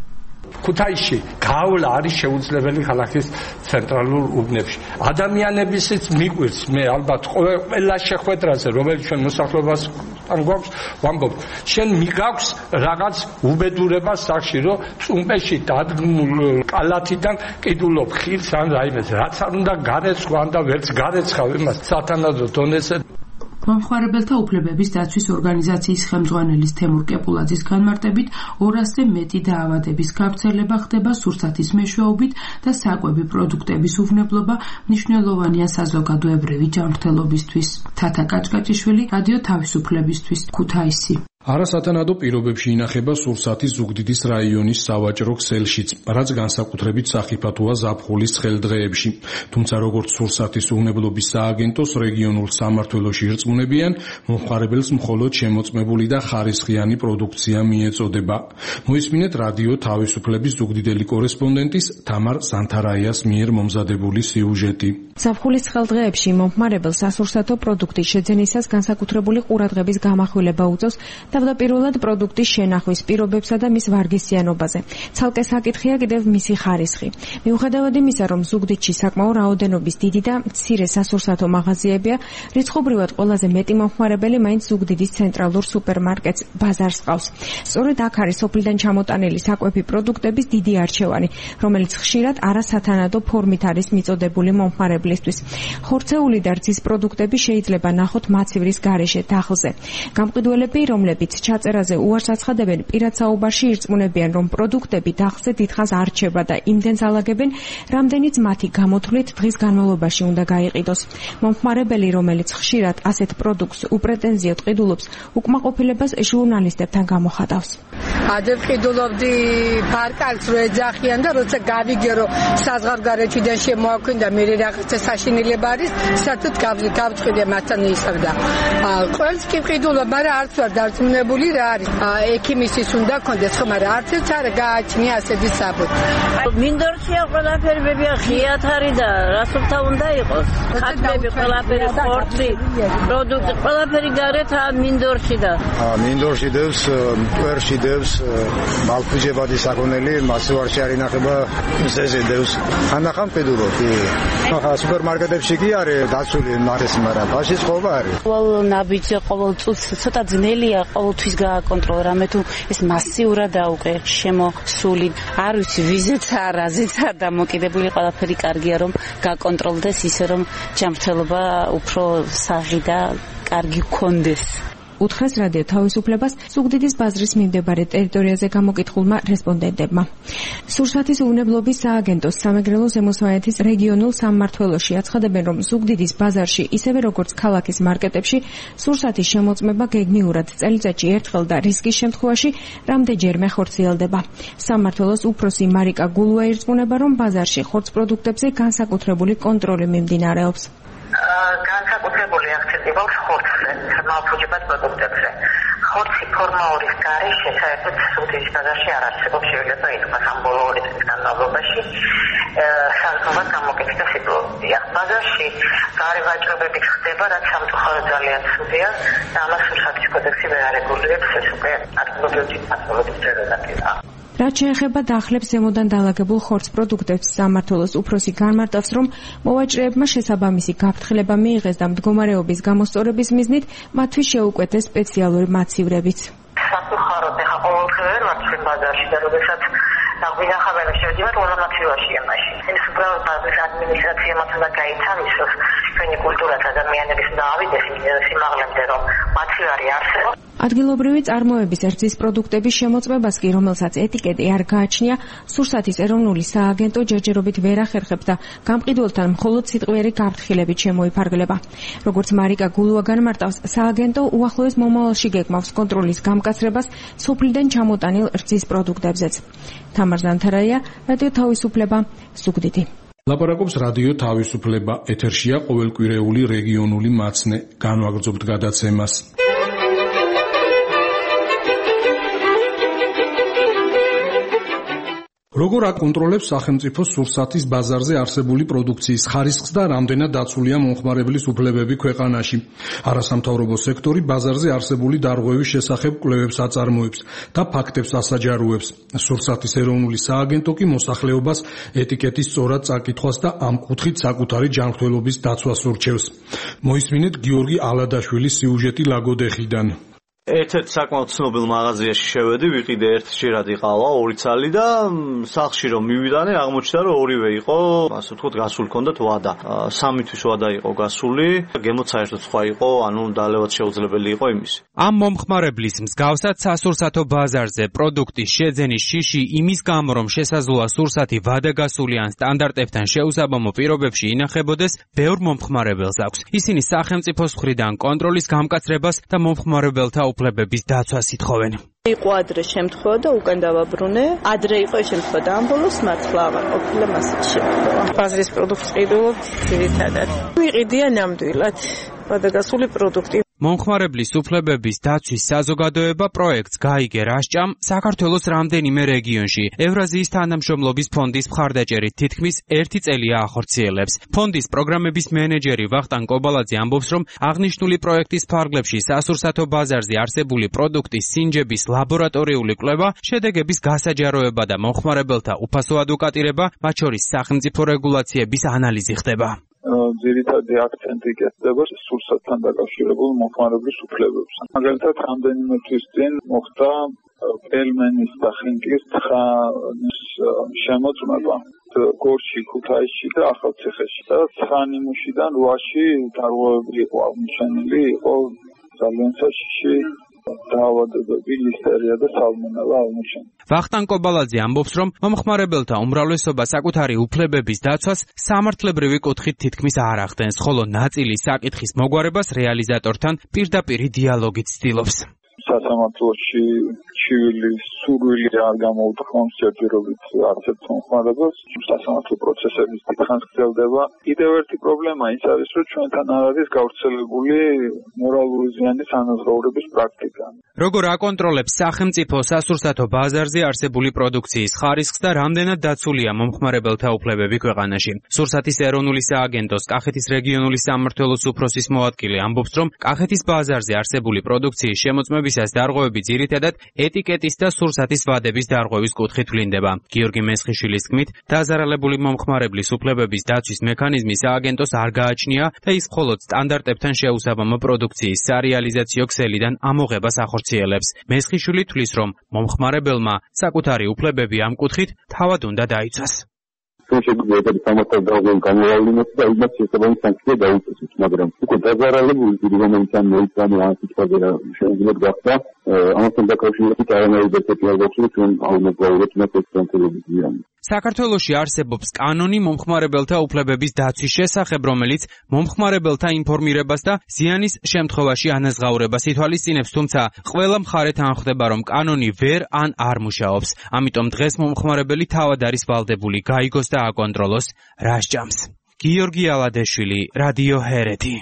ქუთაისში გავლა არის შეუძლებელი ქალაქის ცენტრალურ უბნებში. ადამიანებისიც მიყვირს მე ალბათ ყველა შეხვედრაზე, რომელიც ჩვენ მოსახლეობასთან გვაქვს, ვამბობ, შენ მიგაქვს რაღაც უბედურება სახში, რომ წუმპეში დადგმულ კალათიდან კიდულობ ხილს ან რაიმეს, რაც არ უნდა გარეცხვა და ვერც გარეცხავ იმას სათანადო დონეზე. მომხმარებელთა უფლებების დაცვის ორგანიზაციის ხელმძღვანელის თემურ კეპულაძის განმარტებით 200-ზე მეტი დაავადების გავრცელება ხდება სურსათის მეშვეობით და საკვები პროდუქტების უვნებლობა მნიშვნელოვანია საზოგადოებრივი ჯანმრთელობისთვის. თათა კაჭკაჭიშვილი, რადიო თავისუფლებისთვის, ქუთაისი. არასათანადო პირობებში ინახება სურსათის ზუგდიდის რაიონის სავაჭრო ქსელშიც, რაც განსაკუთრებით სახიფათოა ზაფხულის ცხელდღეებში. თუმცა როგორც სურსათის უვნებლობის სააგენტოს რეგიონულ სამმართველოში ირწმუნებიან, მომხმარებელს მხოლოდ შემოწმებული და ხარისხიანი პროდუქცია მიეწოდება. მოისმინეთ რადიო თავისუფლების ზუგდიდელი კორესპონდენტის თამარ სანთარაიას მიერ მომზადებული სიუჟეტი. ზაფხულის ცხელდღეებში მომხმარებელს სასურსათო პროდუქტის შეძენისას განსაკუთრებული ყურადღების გამახვილება უწევს თავდაპირველად პროდუქტის შენახვის პირობებსა და მის ვარგისიანობაზე. ცალკე საკითხია კიდევ მისი ხარისხი. მიუხედავად იმისა, რომ ზუგდიდში საკმაო რაოდენობის დიდი და მცირე სასურსათო მაღაზიებია, რიცხობრივად ყველაზე მეტი მომხმარებელი მაინც ზუგდიდის ცენტრალურ სუპერმარკეტს ბაზარს ყავს. სწორედ აქ არის სოფლიდან ჩამოტანილი საკვები პროდუქტების დიდი არჩევანი, რომელიც ხშირად არასათანადო ფორმით არის მიწოდებული მომხმარებლისთვის. ხორცეული და რძის პროდუქტები შეიძლება ნახოთ მაცივრის გარეშე დახლზე. გამყიდველები, რომლებიც ჩაწერაზე უარს აცხადებენ, პირად საუბარში ირწმუნებიან, რომ პროდუქტები დახლზე დიდხანს არ რჩება და იმდენს ალაგებენ, რამდენიც მათი გამოთვლით დღის განმავლობაში უნდა გაიყიდოს. მომხმარებელი, რომელიც ხშირად ასეთ პროდუქტს უპრეტენზიოდ ყიდულობს, უკმაყოფილებას ჟურნალისტებთან გამოხატავს. ადრე ყიდულობდი ფარკალს რო ეძახიან და როცა გავიგე რომ საზღვარგარეთიდან შემოაქვინდა მე რაღაცა საშინელება არის, საერთოდ გავწყვიტე მათთან ისევ და ყველს კი ყიდულობ, მაგრამ არც ვარ დარწმუნებული რა არის. ექიმისის უნდა კონდეს, ხო, მაგრამ არც ერთ არ გააჩნია ასეთი საბუთი. მინდორშია ყველაფერი ბებია ღიათ არის და რასულთა უნდა იყოს. ხატები ყველაფერი სპორტი, პროდუქტი ყველაფერი გარეთ მინდორში და მინდორში დევს, კვერში დევს, მალფუჯებადი საქონელი, მასვარში არ ინახება, ზეზე დევს. ხანდახან ყიდულობ. სუპერმარკეტებში კი არის დაცული მარეს, მაგრამ ბაშის ხობა არის. ყოველ ნაბიჯზე, ყოველ წუთს ცოტა ძნელია ყოველთვის გააკონტროლო, რამე თუ ეს მასიურად დაუყე შემოსული. არ ვიცი, ვიზეც არ, აზეც არ დამოკიდებული, ყველაფერი კარგია რომ გაკონტროლდეს ისე რომ ჯანმრთელობა უფრო საღი და კარგი გქონდეს. უთხრეს რადიო თავისუფლებას ზუგდიდის ბაზრის მიმდებარე ტერიტორიაზე გამოკითხულმა რესპონდენტებმა. სურსათის უვნებლობის სააგენტოს სამეგრელო ზემოსვანეთის რეგიონულ სამმართველოში აცხადებენ, რომ ზუგდიდის ბაზარში, ისევე როგორც ქალაქის მარკეტებში, სურსათის შემოწმება გეგმიურად წელიწადში ერთხელ და რისკის შემთხვევაში რამდენჯერმე ხორციელდება. სამმართველოს უფროსი მარიკა გულუა ირწმუნება, რომ ბაზარში ხორც პროდუქტებზე განსაკუთრებული კონტროლი მიმდინარეობს. განსაკუთრებული აქცენტი გვაქვს ხორცზე, მალფუჯებად პროდუქტებზე. ხორცი ფორმაურის გარეშე საერთოდ ზუგდიდის ბაზარში არ არსებობს, შეიძლება ითქვას ამ ბოლო 2 წლის განმავლობაში საზღვრად გამოკეთდა სიტუაცია. ბაზარში გარევაჭრობები ხდება, რაც სამწუხაროდ ძალიან ცუდია და ამას სურსათის კოდექსი ვერ არეგულირებს, ეს უკვე ადგილობრივი მმართველობის პრეროგატივაა. რაც შეეხება დახლებს ზემოდან დალაგებულ ხორც პროდუქტებს, სამმართველოს უფროსი განმარტავს, რომ მოვაჭრეებმა შესაბამისი გაფრთხილება მიიღეს და მდგომარეობის გამოსწორების მიზნით მათთვის შეუკვეთეს სპეციალური მაცივრებიც. სამწუხაროდ ახლა ყოველდღე ვერ ვარ ჩვენ ბაზარში და როდესაც ვინახავენ შევდივარ ოლამაცივაშია მაშინ. ეს უბრალოდ ბაზრის ადმინისტრაციამ უნდა გაითავისოს ჩვენი კულტურაც ადამიანების უნდა ავიდეს სიმაღლემდე, რომ მაცივარი არსებობს. ადგილობრივი წარმოების რძის პროდუქტების შემოწმებას კი, რომელსაც ეტიკეტი არ გააჩნია, სურსათის ეროვნული სააგენტო ჯერჯერობით ვერ ახერხებს და გამყიდველთან მხოლოდ სიტყვიერი გაფრთხილებით შემოიფარგლება. როგორც მარიკა გულუა განმარტავს, სააგენტო უახლოეს მომავალში გეგმავს კონტროლის გამკაცრებას სოფლიდან ჩამოტანილ რძის პროდუქტებზეც. თამარ ზანთარაია, რადიო თავისუფლება, ზუგდიდი. ლაპარაკობს რადიო თავისუფლება, ეთერშია ყოველკვირეული რეგიონული მაცნე. განვაგრძობთ გადაცემას. როგორ აკონტროლებს სახელმწიფო სურსათის ბაზარზე არსებული პროდუქციის ხარისხს და რამდენად დაცულია მომხმარებლის უფლებები ქვეყანაში? არასამთავრობო სექტორი ბაზარზე არსებული დარღვევის შესახებ კვლევებს აწარმოებს და ფაქტებს ასაჯაროებს. სურსათის ეროვნული სააგენტო კი მოსახლეობას ეტიკეტის სწორად წაკითხვას და ამ კუთხით საკუთარი ჯანმრთელობის დაცვას ურჩევს. მოისმინეთ გიორგი ალადაშვილის სიუჟეტი ლაგოდეხიდან. ერთ-ერთ საკმაოდ ცნობილ მაღაზიაში შევედი, ვიყიდე ერთ შირად იყავა 2 ცალი და სახლში რომ მივიდანე, აღმოჩნდა რომ ორივე იყო, ასე ვთქვათ, გასული ჰქონდათ ვადა. 3 თვის ვადა იყო გასული, გემოც საერთოდ სხვა იყო, ანუ დალევად შეუძლებელი იყო იმისი. ამ მომხმარებლის მსგავსად სასურსათო ბაზარზე პროდუქტის შეძენის შიში იმის გამო, რომ შესაძლოა სურსათი ვადაგასული ან სტანდარტებთან შეუსაბამო პირობებში ინახებოდეს, ბევრ მომხმარებელს აქვს. ისინი სახელმწიფოს მხრიდან კონტროლის გამკაცრებას და მომხმარებელთა უფლებების დაცვას ითხოვენ. იყო ადრე შემთხვევა და უკან დავაბრუნე. ადრე იყო შემთხვევა და ამ ბოლოს მართლა აღარ ყოფილა მასეთი შემთხვევა. ბაზრის პროდუქტს ყიდულობ ძირითადად. ვიყიდია ნამდვილად ვადაგასული პროდუქტი. მომხმარებლის უფლებების დაცვის საზოგადოება პროექტს გაიგე რასჭამ საქართველოს რამდენიმე რეგიონში ევრაზიის თანამშრომლობის ფონდის მხარდაჭერით თითქმის 1 წელია ახორციელებს. ფონდის პროგრამების მენეჯერი ვახტანგ კობალაძე ამბობს, რომ აღნიშნული პროექტის ფარგლებში სასურსათო ბაზარზე არსებული პროდუქტის სინჯების ლაბორატორიული კვლევა, შედეგების გასაჯაროება და მომხმარებელთა უფასო ადვოკატირება, მათ შორის სახელმწიფო რეგულაციების ანალიზი ხდება. ძირითადი აქცენტი კეთდება სურსათთან დაკავშირებულ მომხმარებლის უფლებებს. მაგალითად, რამდენიმე თვის წინ მოხდა პელმენის და ხინკლის ცხანის შემოწმება გორში, ქუთაისში და ახალციხეში. და 9 ნიმუშიდან 8-ში დარღვევები იყო აღმოჩენილი, იყო ძალიან საშიში დაავადებები, ლისტერია და სალმონელა აღმოჩენილი. ვახტანგ კობალაძე ამბობს, რომ მომხმარებელთა უმრავლესობა საკუთარი უფლებების დაცვას სამართლებრივი კუთხით თითქმის არ ახდენს, ხოლო ნაწილი საკითხის მოგვარებას რეალიზატორთან პირდაპირი დიალოგით ცდილობს. სასამართლოში ჩივილის სურვილი არ გამოუთქვამს ჯერჯერობით არც ერთ მომხმარებელს. სასამართლო პროცესების დიდხანს გრძელდება. კიდევ ერთი პრობლემა ის არის, რომ ჩვენთან არ არის გავრცელებული მორალური ზიანის ანაზღაურების პრაქტიკა. როგორ აკონტროლებს სახელმწიფო სასურსათო ბაზარზე არსებული პროდუქციის ხარისხს და რამდენად დაცულია მომხმარებელთა უფლებები ქვეყანაში? სურსათის ეროვნული სააგენტოს კახეთის რეგიონული სამმართველოს უფროსის მოადგილე ამბობს, რომ კახეთის ბაზარზე არსებული პროდუქციის შემოწმებისას დარღვევები ძირითადად ეტიკეტის და სურსათის ვადების დარღვევის კუთხით ვლინდება. გიორგი მესხიშვილის თქმით, დაზარალებული მომხმარებლის უფლებების დაცვის მექანიზმი სააგენტოს არ გააჩნია და ის მხოლოდ სტანდარტებთან შეუსაბამო პროდუქციის სარეალიზაციო ქსელიდან ამოღებას ახორციელებს. მესხიშვილი თვლის, რომ მომხმარებელმა საკუთარი უფლებები ამ კუთხით თავად უნდა დაიცვას. შეგვიძლია სამართალ დარღვევის გამოავლინოთ და იმას შესაბამის სანქცია დაუწესოთ, მაგრამ უკვე დაზარალებული დიდი რომელიც ამ მოიწამე ამ სიტყვაზე შეიძლება გახდა ამასთან დაკავშირებით არანაირი დეტალი არ გვაქვს, ჩვენ აუნებავთ მას ექსპერტების ზიანი. საქართველოში არსებობს კანონი მომხმარებელთა უფლებების დაცვის შესახებ, რომელიც მომხმარებელთა ინფორმირებას და ზიანის შემთხვევაში ანაზღაურებას ითვალისწინებს, თუმცა ყველა მხარეთ ანხვდება, რომ კანონი ვერ ან არ მუშაობს. ამიტომ დღეს მომხმარებელი თავად არის ვალდებული გაიგოს და აკონტროლოს რა სჭამს. გიორგი ალადეშვილი, რადიო ჰერეთი.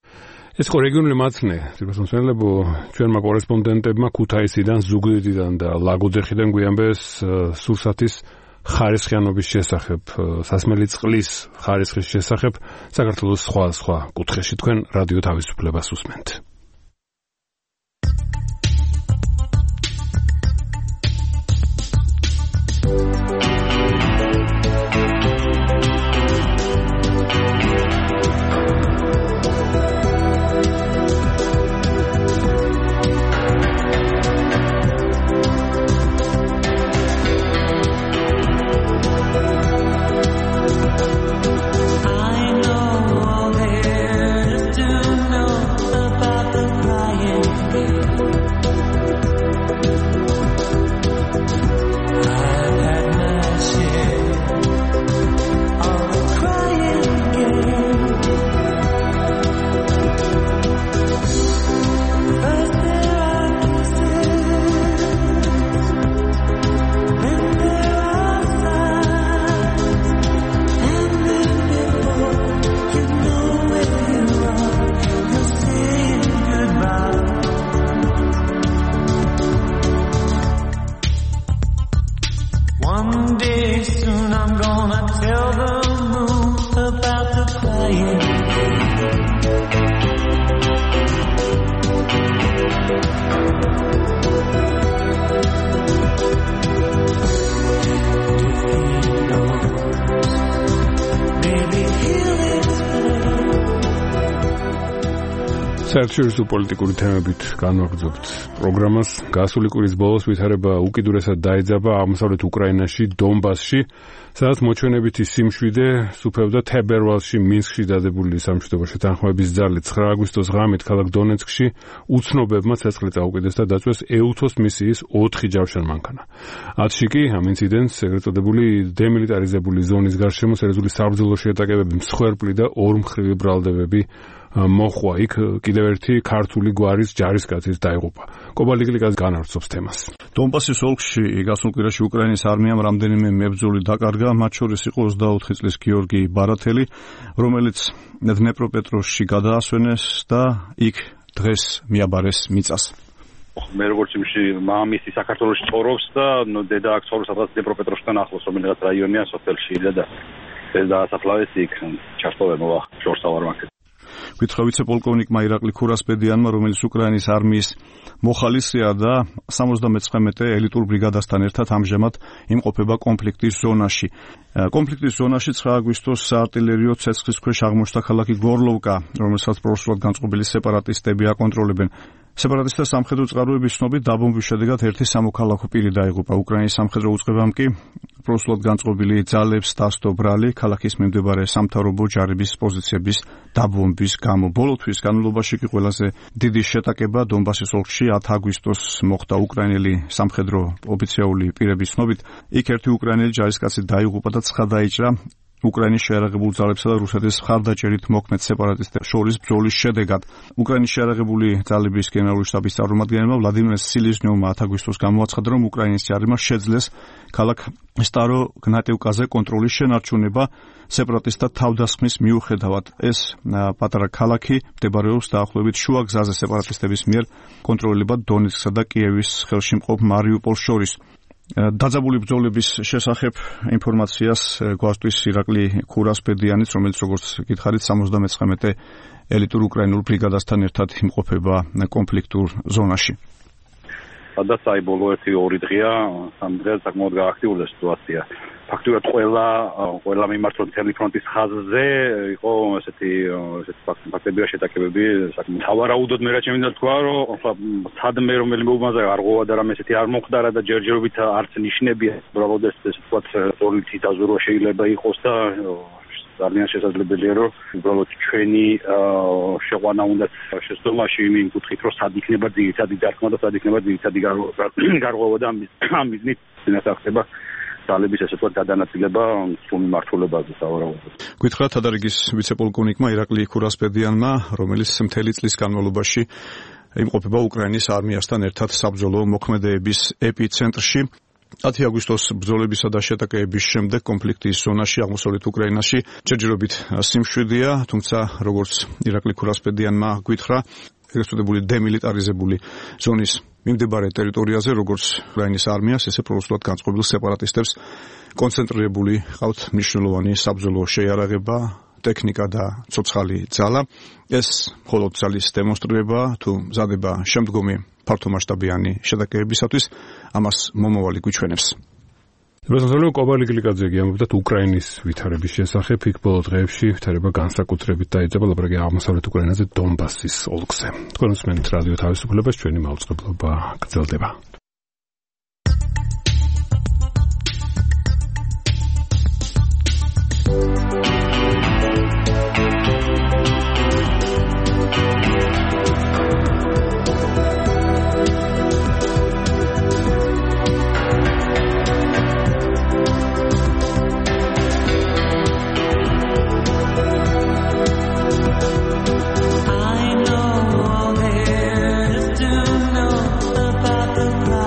ეს ხო რეგიონული მაცნე, თვითმსმენელებო, ჩვენმა კორესპონდენტებმა ქუთაისიდან, ზუგდიდიდან და ლაგოდეხიდან გვიამბეს სურსათის ხარისხიანობის შესახებ, სასმელი წყლის ხარისხის შესახებ საქართველოს სხვა კუთხეში. თქვენ რადიო თავისუფლებას უსმენთ. tell the moon about the crying. საერთაშორისო პოლიტიკური თემებით განვაგრძობთ პროგრამას. გასული კვირის ბოლოს ვითარება უკიდურესად დაიძაბა აღმოსავლეთ უკრაინაში, დონბასში, სადაც მოჩვენებითი სიმშვიდე სუფევდა თებერვალში მინსკში დადებული სამშვიდობო შეთანხმების ძალით. 9 აგვისტოს ღამით ქალაქ დონეცკში უცნობებმა ცეცხლი წაუკიდეს და დაწვეს EUTHOS მისიის 4 ჯავშანმანქანა. 10-ში კი ამ ინციდენტს ეგრეთ წოდებული დემილიტარიზებული ზონის გარშემო სერიოზული საბრძოლო შეტაკებები, მსხვერპლი და ორმხრივი ბრალდებები მოხვა. იქ კიდევ ერთი ქართული გვარის ჯარისკაცის დაიღუპა. კობალიგლიკას განავრცობს თემას. დონბასის ოლქში გასულ კვირაში უკრაინის არმიამ რამდენიმე მებრძოლი დაკარგა, მათ შორის იყო 24 წლის გიორგი ბარათელი, რომელიც დნეპროპეტროვსკში გადაასვენეს და იქ დღეს მიაბარეს მიწას. მე როგორც იმში მამისი საქართველოში ცხოვრობს და დედა აქ ცხოვრობს სადღაც დნეპროპეტროვსკთან ახლოს, რომელიღაც რაიონია სოფელში და ეს დაასაფლავეს იქ ჩართოვებოა შორსავარმაკეთ. გითხრა ვიცე-პოლკოვნიკმა ირაკლი ქურასპედიანმა, რომელიც უკრაინის არმიის მოხალისეა და 79 ელიტურ ბრიგადასთან ერთად ამჟამად იმყოფება კონფლიქტის ზონაში. კონფლიქტის ზონაში 9 აგვისტოს საარტილერიო ცეცხლის ქვეშ აღმოჩნდა ქალაქი გორლოვკა, რომელსაც პროსულად განწყობილი სეპარატისტები აკონტროლებენ. სეპარატისტთა სამხედრო წყაროების ცნობით დაბომბვის შედეგად ერთი სამოქალაქო პირი დაიღუპა. უკრაინის სამხედრო უწყებამ კი პროსულად განწყობილი ძალებს დასდო ბრალი ქალაქის მიმდებარე სამთავრობო ჯარების პოზიციების დაბომბვის გამო. ბოლო თვის განმავლობაში კი ყველაზე დიდი შეტაკება დონბასის ოლქში 10 აგვისტოს მოხდა. უკრაინელი სამხედრო ოფიციალური პირების ცნობით, იქ ერთი უკრაინელი ჯარისკაცი დაიღუპა და ცხა დაიჭრა უკრაინის შეიარაღებულ ძალებსა და რუსეთის მხარდაჭერით მოქმედ სეპარატისტებს შორის ბრძოლის შედეგად. უკრაინის შეიარაღებული ძალების გენერალური შტაბის წარმომადგენელმა ვლადიმერ სილიზნიოვმა 10 აგვისტოს გამოაცხადა, რომ უკრაინის ჯარმა შეძლეს ქალაქ სტარო-გნატივკაზე კონტროლის შენარჩუნება სეპარატისტთა თავდასხმის მიუხედავად. ეს პატარა ქალაქი მდებარეობს დაახლოებით შუა გზაზე სეპარატისტების მიერ კონტროლირებად დონეცკსა და კიევის ხელში მყოფ მარიუპოლს შორის. დაძაბული ბრძოლების შესახებ ინფორმაციას გვასწვის ირაკლი ქურასპედიანიც, რომელიც როგორც გითხარით 79 ელიტურ უკრაინულ ბრიგადასთან ერთად იმყოფება კონფლიქტურ ზონაში. სადაც აი ბოლო 1-2 დღეა, სამ დღეა საკმაოდ გააქტიურდა სიტუაცია. ფაქტობრივად ყველა მიმართულ მთელი ფრონტის ხაზზე იყო ესეთი ფაქტებია შეტაკებები, საკმაოდ თავარაუდოდ მე რა შემიძლია თქვა, რომ სადმე რომელი მომაზე არ ღვოვა და რამე ესეთი არ მომხდარა და ჯერჯერობით არც ნიშნებია, უბრალოდ ეს თქვათ პოლიტიკის დაზვერვა შეიძლება იყოს და ძალიან შესაძლებელია, რომ უბრალოდ ჩვენი შეყვანა უნდა შესწავლაში იმ კუთხით, რომ სად იქნება ძირითადი დარტყმა და სად იქნება ძირითადი გარღვევა და ამ მიზნით წინასახება ძალების ესე ვთქვათ გადანაწილება სულ მიმართულებაზე სავარაუდოდ. გითხრათ თადარიგის ვიცე-პოლკოვნიკმა ირაკლი ქურასპედიანმა, რომელიც მთელი წლის განმავლობაში იმყოფება უკრაინის არმიასთან ერთად საბრძოლო მოქმედებების ეპიცენტრში. 10 აგვისტოს ბრძოლებისა და შეტაკების შემდეგ კონფლიქტის ზონაში აღმოსავლეთ უკრაინაში ჯერჯერობით სიმშვიდეა, თუმცა როგორც ირაკლი ქურასპედიანმა გითხრა, ეგრეთ წოდებული დემილიტარიზებული ზონის მიმდებარე ტერიტორიაზე, როგორც უკრაინის არმიას, ესე პროსულად განწყობილ სეპარატისტებს კონცენტრირებული ყავთ მნიშვნელოვანი საბრძოლო შეიარაღება, ტექნიკა და ცოცხალი ძალა. ეს მხოლოდ ძალის დემონსტრირება, თუ მზადება შემდგომი ფართომასშტაბიანი შეტაკებებისათვის, ამას მომავალი გვიჩვენებს. რუსთაველი კობალიგლიკაძე გიამბობდათ უკრაინის ვითარების შესახებ. იქ ბოლო დღეებში ვითარება განსაკუთრებით დაიწყება ლაპარაკი აღმოსავლეთ უკრაინაზე, დონბასის ოლქზე. თქვენ უსმენთ რადიო თავისუფლებას, ჩვენი მაუწყებლობა გრძელდება. I know all there is to know about the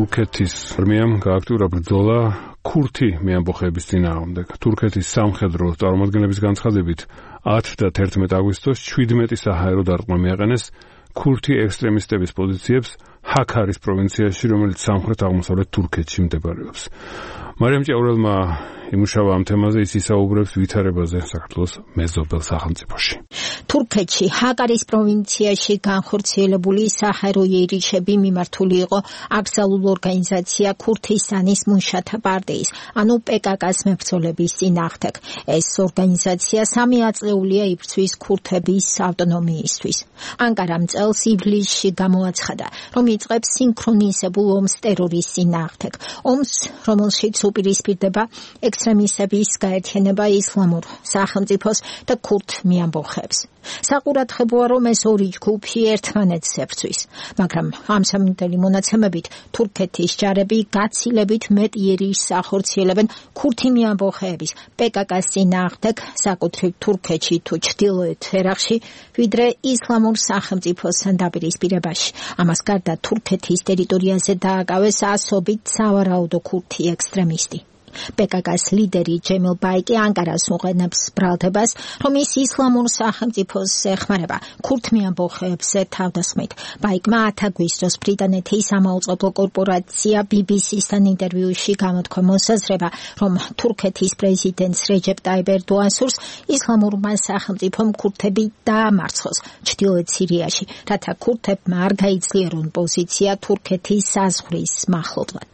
თურქეთის არმიამ გააქტიურა ბრძოლა ქურთი მეამბოხეების წინააღმდეგ. თურქეთის სამხედრო წარმომადგენლების განცხადებით 10 და 11 აგვისტოს 17 საჰაერო დარტყმა მიაყენეს ქურთი ექსტრემისტების პოზიციებს ჰაქარის პროვინციაში, რომელიც სამხრეთ-აღმოსავლეთ თურქეთში მდებარეობს. მარიამ ჭეურელმა იმუშავა ამ თემაზე, ის ისაუბრებს ვითარებაზე საქართველოს მეზობელ სახელმწიფოში. თურქეთში ჰაკარის პროვინციაში განხორციელებული საჰაერო იერიშები მიმართული იყო აკრძალულ ორგანიზაცია ქურთისტანის მუშათა პარტიის, ანუ PKK-ს მებრძოლების წინააღმდეგ. ეს ორგანიზაცია 3 აწლეულია იბრძვის ქურთების ავტონომიისთვის. ანკარამ წელს ივლისში გამოაცხადა, რომ იწყებს სინქრონიზებულ ომს ტერორის წინააღმდეგ. ომს, რომელშიც უპირისპირდება ექსტრემისტების გაერთიანება ისლამურ სახელმწიფოს და ქურთ მეამბოხეებს. საყურადღებოა, რომ ეს ორი ჯგუფი ერთმანეთს ებრძვის, მაგრამ ამ სამედელი მონაცემებით თურქეთის ჯარები გაცილებით მეტ იერიშს ახორციელებენ ქურთი მეამბოხეების PKK-ს წინააღმდეგ საკუთრივ თურქეთში თუ ჩრდილოეთ ერაყში, ვიდრე ისლამურ სახელმწიფოსთან დაპირისპირებაში. ამას გარდა თურქეთის ტერიტორიაზე დააკავეს ასობით სავარაუდო ქურთი ექსტრემისტი. PKK-ს ლიდერი ჯემილ ბაიკი ანკარას უყენებს ბრალდებას, რომ ის ისლამურ სახელმწიფოს ეხმარება ქურთ მეამბოხეებზე თავდასხმით. ბაიკმა 10 აგვისტოს ბრიტანეთის სამაუწყებლო კორპორაცია BBC-სთან ინტერვიუში გამოთქვა მოსაზრება, რომ თურქეთის პრეზიდენტს რეჯეპ ტაიპ ერდოანს სურს ისლამურმა სახელმწიფომ ქურთები დაამარცხოს ჩრდილოეთ სირიაში, რათა ქურთებმა არ გაიძლიერონ პოზიცია თურქეთის საზღვრის მახლობლად.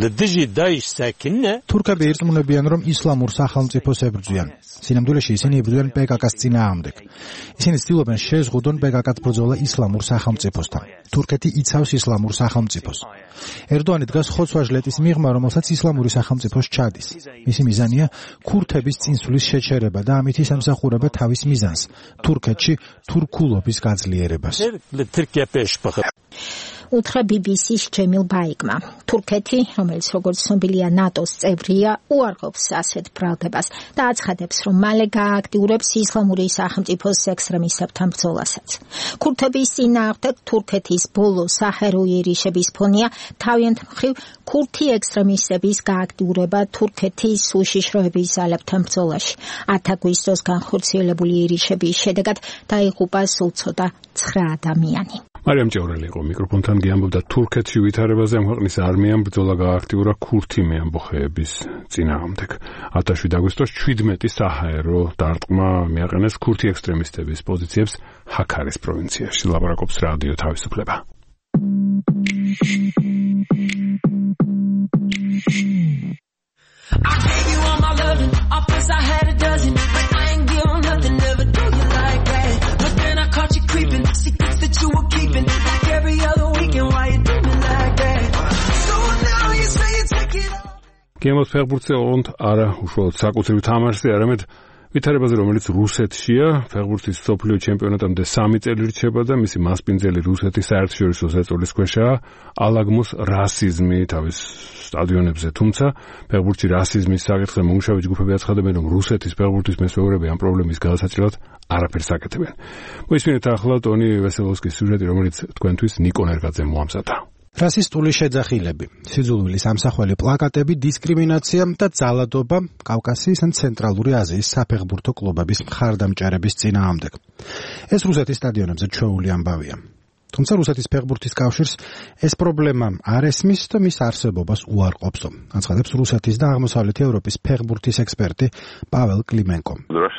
თურქები ირწმუნებიან, რომ ისლამურ სახელმწიფოს ებრძვიან. სინამდვილეში ისინი იბრძვიან PKK-ს წინააღმდეგ. ისინი ცდილობენ შეზღუდონ PKK-ს ბრძოლა ისლამურ სახელმწიფოსთან. თურქეთი იცავს ისლამურ სახელმწიფოს. ერდოანი დგას ხოცვა-ჟლეტის მიღმა, რომელსაც ისლამური სახელმწიფოს ჩადის. მისი მიზანია ქურთების წინსვლის შეჩერება და ამით ის ემსახურება თავის მიზანს, თურქეთში თურქულობის გაძლიერებას. უთხრა BBC-ს ჯემილ ბაიკმა. თურქეთი, რომელიც როგორც ცნობილია ნატოს წევრია, უარყოფს ასეთ ბრალდებას და აცხადებს, რომ მალე გააქტიურებს ისლამური სახელმწიფოს ექსტრემისტებთან ბრძოლასაც. ქურთების წინააღმდეგ თურქეთის ბოლო საჰაერო იერიშების ფონია თავიანთ მხრივ ქურთი ექსტრემისტების გააქტიურება თურქეთის უშიშროების ძალებთან ბრძოლაში. 10 აგვისტოს განხორციელებული იერიშების შედეგად დაიღუპა სულ ცოტა 9 ადამიანი. მარიამ ჭეურელი იყო მიკროფონთან, გიამბობდა თურქეთში ვითარებაზე. ამ ქვეყნის არმიამ ბრძოლა გააქტიურა ქურთი მეამბოხეების წინააღმდეგ. 17 აგვისტოს 17 საჰაერო დარტყმა მიაყენეს ქურთი ექსტრემისტების პოზიციებს ჰაქარის პროვინციაში. ლაპარაკობს რადიო თავისუფლება. I gave you all my loving, of course I had a dozen, but I ain't give them nothing, never do you like that. But then I caught you creeping, secrets that you were keeping, like every other weekend, why you do me like that? So now you say you take it all. გემოს ფეხბურთზე ოღონდ არა უშუალოდ საკუთრივ თამაშზე, არამედ ვითარებაზე, რომელიც რუსეთშია. ფეხბურთის მსოფლიო ჩემპიონატამდე 3 წელი რჩება და მისი მასპინძელი რუსეთის საერთაშორისო ზეწოლის ქვეშაა ალაგმოს რასიზმი თავის სტადიონებზე. თუმცა ფეხბურთში რასიზმის საკითხზე მომუშავე ჯგუფები აცხადებენ, რომ რუსეთის ფეხბურთის მესვეურები ამ პრობლემის გადასაჭრელად არაფერს აკეთებენ. მოისმინეთ ახლა ტონი ვესელოვსკის სიუჟეტი, რომელიც თქვენთვის ნიკო ნერგაძემ მოამზადა. რასისტული შეძახილები, სიძულვილის ამსახველი პლაკატები, დისკრიმინაცია და ძალადობა კავკასიის ან ცენტრალური აზიის საფეხბურთო კლუბების მხარდამჭერების წინააღმდეგ. ეს რუსეთის სტადიონებზე ჩვეული ამბავია. თუმცა რუსეთის ფეხბურთის კავშირს ეს პრობლემა არ ესმის და მის არსებობას უარყოფს, აცხადებს რუსეთის და აღმოსავლეთ ევროპის ფეხბურთის ექსპერტი პაվել კლიმენკო.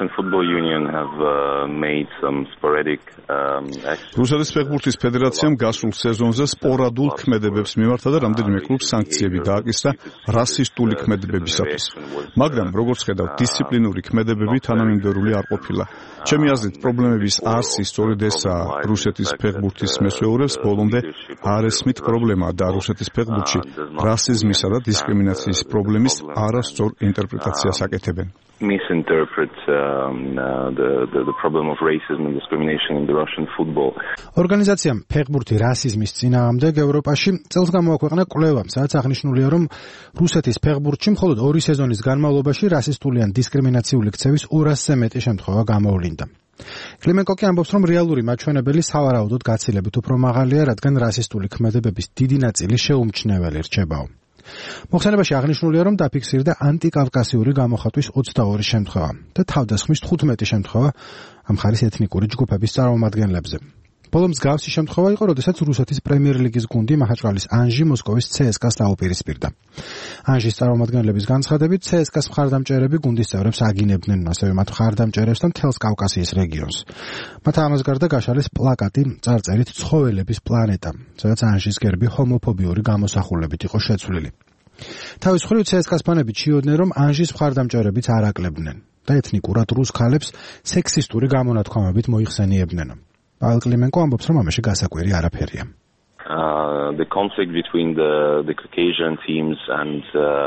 რუსეთის ფეხბურთის ფედერაციამ გასულ სეზონზე სპორადულ ქმედებებს მიმართა და რამდენიმე კლუბს სანქციები გააკისრა რასისტული ქმედებებისათვის. მაგრამ როგორც ხედავთ, დისციპლინური ქმედებები თანამიმდევრული არ ყოფილა. ჩემი აზრით, პრობლემების არსი სწორედ ესაა. რუსეთის ფეხბურთის მესვეურებს ბოლომდე არ ესმით პრობლემა და რუსეთის ფეხბურთში რასიზმისა და დისკრიმინაციის პრობლემის არასწორ ინტერპრეტაციას აკეთებენ. misinterpret the problem of racism and discrimination in the Russian football. ორგანიზაციამ ფეხბურთი რასიზმის წინააღმდეგ ევროპაში წელს გამოაქვეყნა კვლევა, სადაც აღნიშნულია, რომ რუსეთის ფეხბურთში მხოლოდ 2 სეზონის განმავლობაში რასისტული ან დისკრიმინაციული ქცევის 200-ზე მეტი შემთხვევა გამოვლინდა. კლიმენკო კი ამბობს, რომ რეალური მაჩვენებელი სავარაუდოდ გაცილებით უფრო მაღალია, რადგან რასისტული ქმედებების დიდი ნაწილი შეუმჩნეველი რჩებაო. მოხსენებაში აღნიშნულია, რომ დაფიქსირდა ანტიკავკასიური გამოხატვის 22 შემთხვევა და თავდასხმის 15 შემთხვევა ამ ხარის ეთნიკური ჯგუფების წარმომადგენლებზე. ბოლო მსგავსი შემთხვევა იყო, როდესაც რუსეთის პრემიერ ლიგის გუნდი მაჰაჩყალის ანჟი მოსკოვის CSKA-ს დაუპირისპირდა. ანჟის წარმომადგენლების განცხადებით, CSKA-ს მხარდამჭერები გუნდის წევრებს აგინებდნენ, ასევე მათ მხარდამჭერებს და მთელს კავკასიის რეგიონს. მათ ამას გარდა გაშალეს პლაკატი წარწერით ცხოველების პლანეტა, სადაც ანჟის გერბი ჰომოფობიური გამოსახულებით იყო შეცვლილი. თავის მხრივ CSKA-ს ფანები ჩიოდნენ, რომ ანჟის მხარდამჭერებიც არ აკლებდნენ და ეთნიკურად რუს ქალებს სექსისტური გამონათქვამებით მოიხსენიებდნენ. Pavel Klimenko ამბობს, რომ ამაში გასაკვირი არაფერია. The conflict between the Caucasian teams and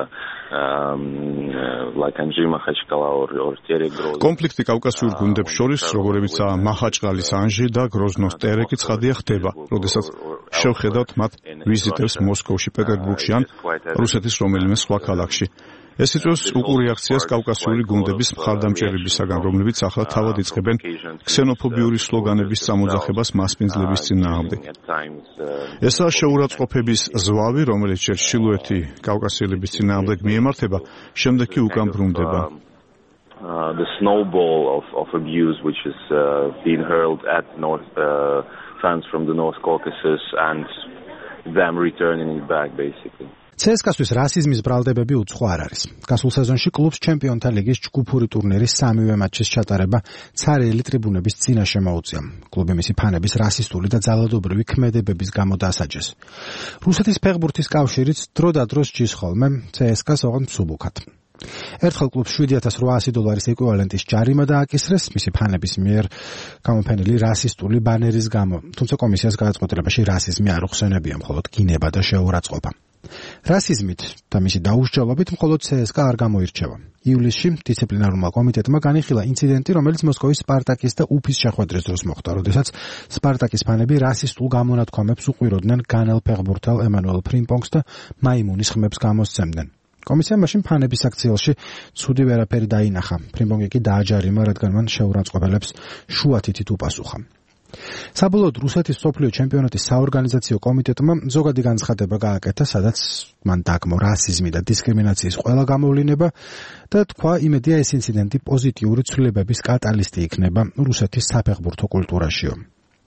like Anzhi Makhachkala or Teregrozno. კონფლიქტი კავკასიურ გუნდებს შორის, როგორებიცაა მაჰაჩყალის ანჟი და გროზნოს ტერეკი ცხადია ხდება, როდესაც შევხედავთ მათ ვიზიტებს მოსკოვში, პეტერბურგში ან რუსეთის რომელიმე სხვა ქალაქში. ეს იწვევს უკურ რეაქციას კავკასიური გუნდების მხარდამჭერებისაგან, რომლებიც ახლა თავად იწყებენ ქსენოფობიური სლოგანების წამოძახებას მასპინძლების წინააღმდეგ. ესაა შეურაცხყოფების ზვავი, რომელიც ჯერ ჩრდილოეთი კავკასიელების წინააღმდეგ მიემართება, შემდეგ კი უკან ბრუნდება. The snowball of abuse which is being hurled at fans from the North Caucasus and them returning it back basically. CSKA-ს რასიზმის ბრალდებები უცხო არ არის. გასულ სეზონში კლუბს ჩემპიონთა ლიგის ჯგუფური ტურნირის სამივე მატჩის ჩატარება ცარიელი ტრიბუნების წინაშე მოუწია. კლუბი მისი ფანების რასისტული და ძალადობრივი ქმედებების გამო დასაჯეს. რუსეთის ფეხბურთის კავშირიც დროდადრო სჯის ხოლმე CSKA-ს ოღონდ მსუბუქად. ერთხელ კლუბს $7,800 ეკვივალენტის ჯარიმა დააკისრეს მისი ფანების მიერ გამოფენილი რასისტული ბანერის გამო, თუმცა კომისიას გადაწყვეტილებაში რასიზმი არ უხსენებია, მხოლოდ გინება და შეურაცხყოფა. რასიზმით და მისი დაუსჯელობით მხოლოდ CSKA არ გამოირჩევა. ივლისში დისციპლინარულმა კომიტეტმა განიხილა ინციდენტი, რომელიც მოსკოვის სპარტაკის და უფის შეხვედრის დროს მოხდა, როდესაც სპარტაკის ფანები რასისტულ გამონათქვამებს უყვიროდნენ განელ ფეხბურთელ ემანუელ ფრიმპონგს და მაიმუნის ხმებს გამოსცემდნენ. კომისიამ მაშინ ფანების აქციელში ცუდი ვერაფერი დაინახა. ფრიმპონგი კი დააჯარიმა, რადგან მან შეურაცხყოფელებს შუათითით უპასუხა. საბოლოოდ რუსეთის მსოფლიო ჩემპიონატის საორგანიზაციო კომიტეტმა ზოგადი განცხადება გააკეთა, სადაც მან დაგმო რასიზმი და დისკრიმინაციის ყველა გამოვლინება და თქვა, იმედია ეს ინციდენტი პოზიტიური ცვლილებების კატალისტი იქნება რუსეთის საფეხბურთო კულტურაშიო.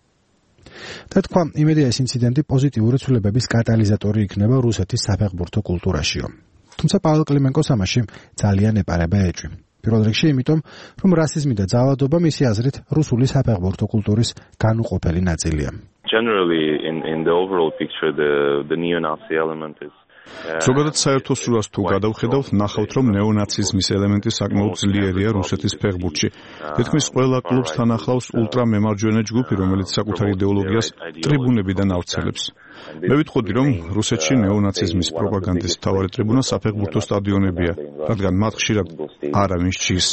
და თქვა, იმედია ეს ინციდენტი პოზიტიური ცვლილებების კატალიზატორი იქნება რუსეთის საფეხბურთო კულტურაშიო. თუმცა პაվել კლიმენკოს ამაში ძალიან ეპარება ეჭვი. პირველ რიგში იმიტომ, რომ რასიზმი და ძალადობა მისი აზრით რუსული საფეხბურთო კულტურის განუყოფელი ნაწილია. Generally in the overall picture the neo-Nazi element is ზოგადად საერთო სურას თუ გადავხედავთ, ნახავთ, რომ ნეონაციზმის ელემენტი საკმაოდ ძლიერია რუსეთის ფეხბურთში. თითქმის ყველა კლუბს თან ახლავს ულტრამემარჯვენე ჯგუფი, რომელიც საკუთარ იდეოლოგიას ტრიბუნებიდან ავრცელებს. მე ვიტყოდი, რომ რუსეთში ნეონაციზმის პროპაგანდის მთავარი ტრიბუნა საფეხბურთო სტადიონებია, რადგან მათ ხშირად არავინ სჯის.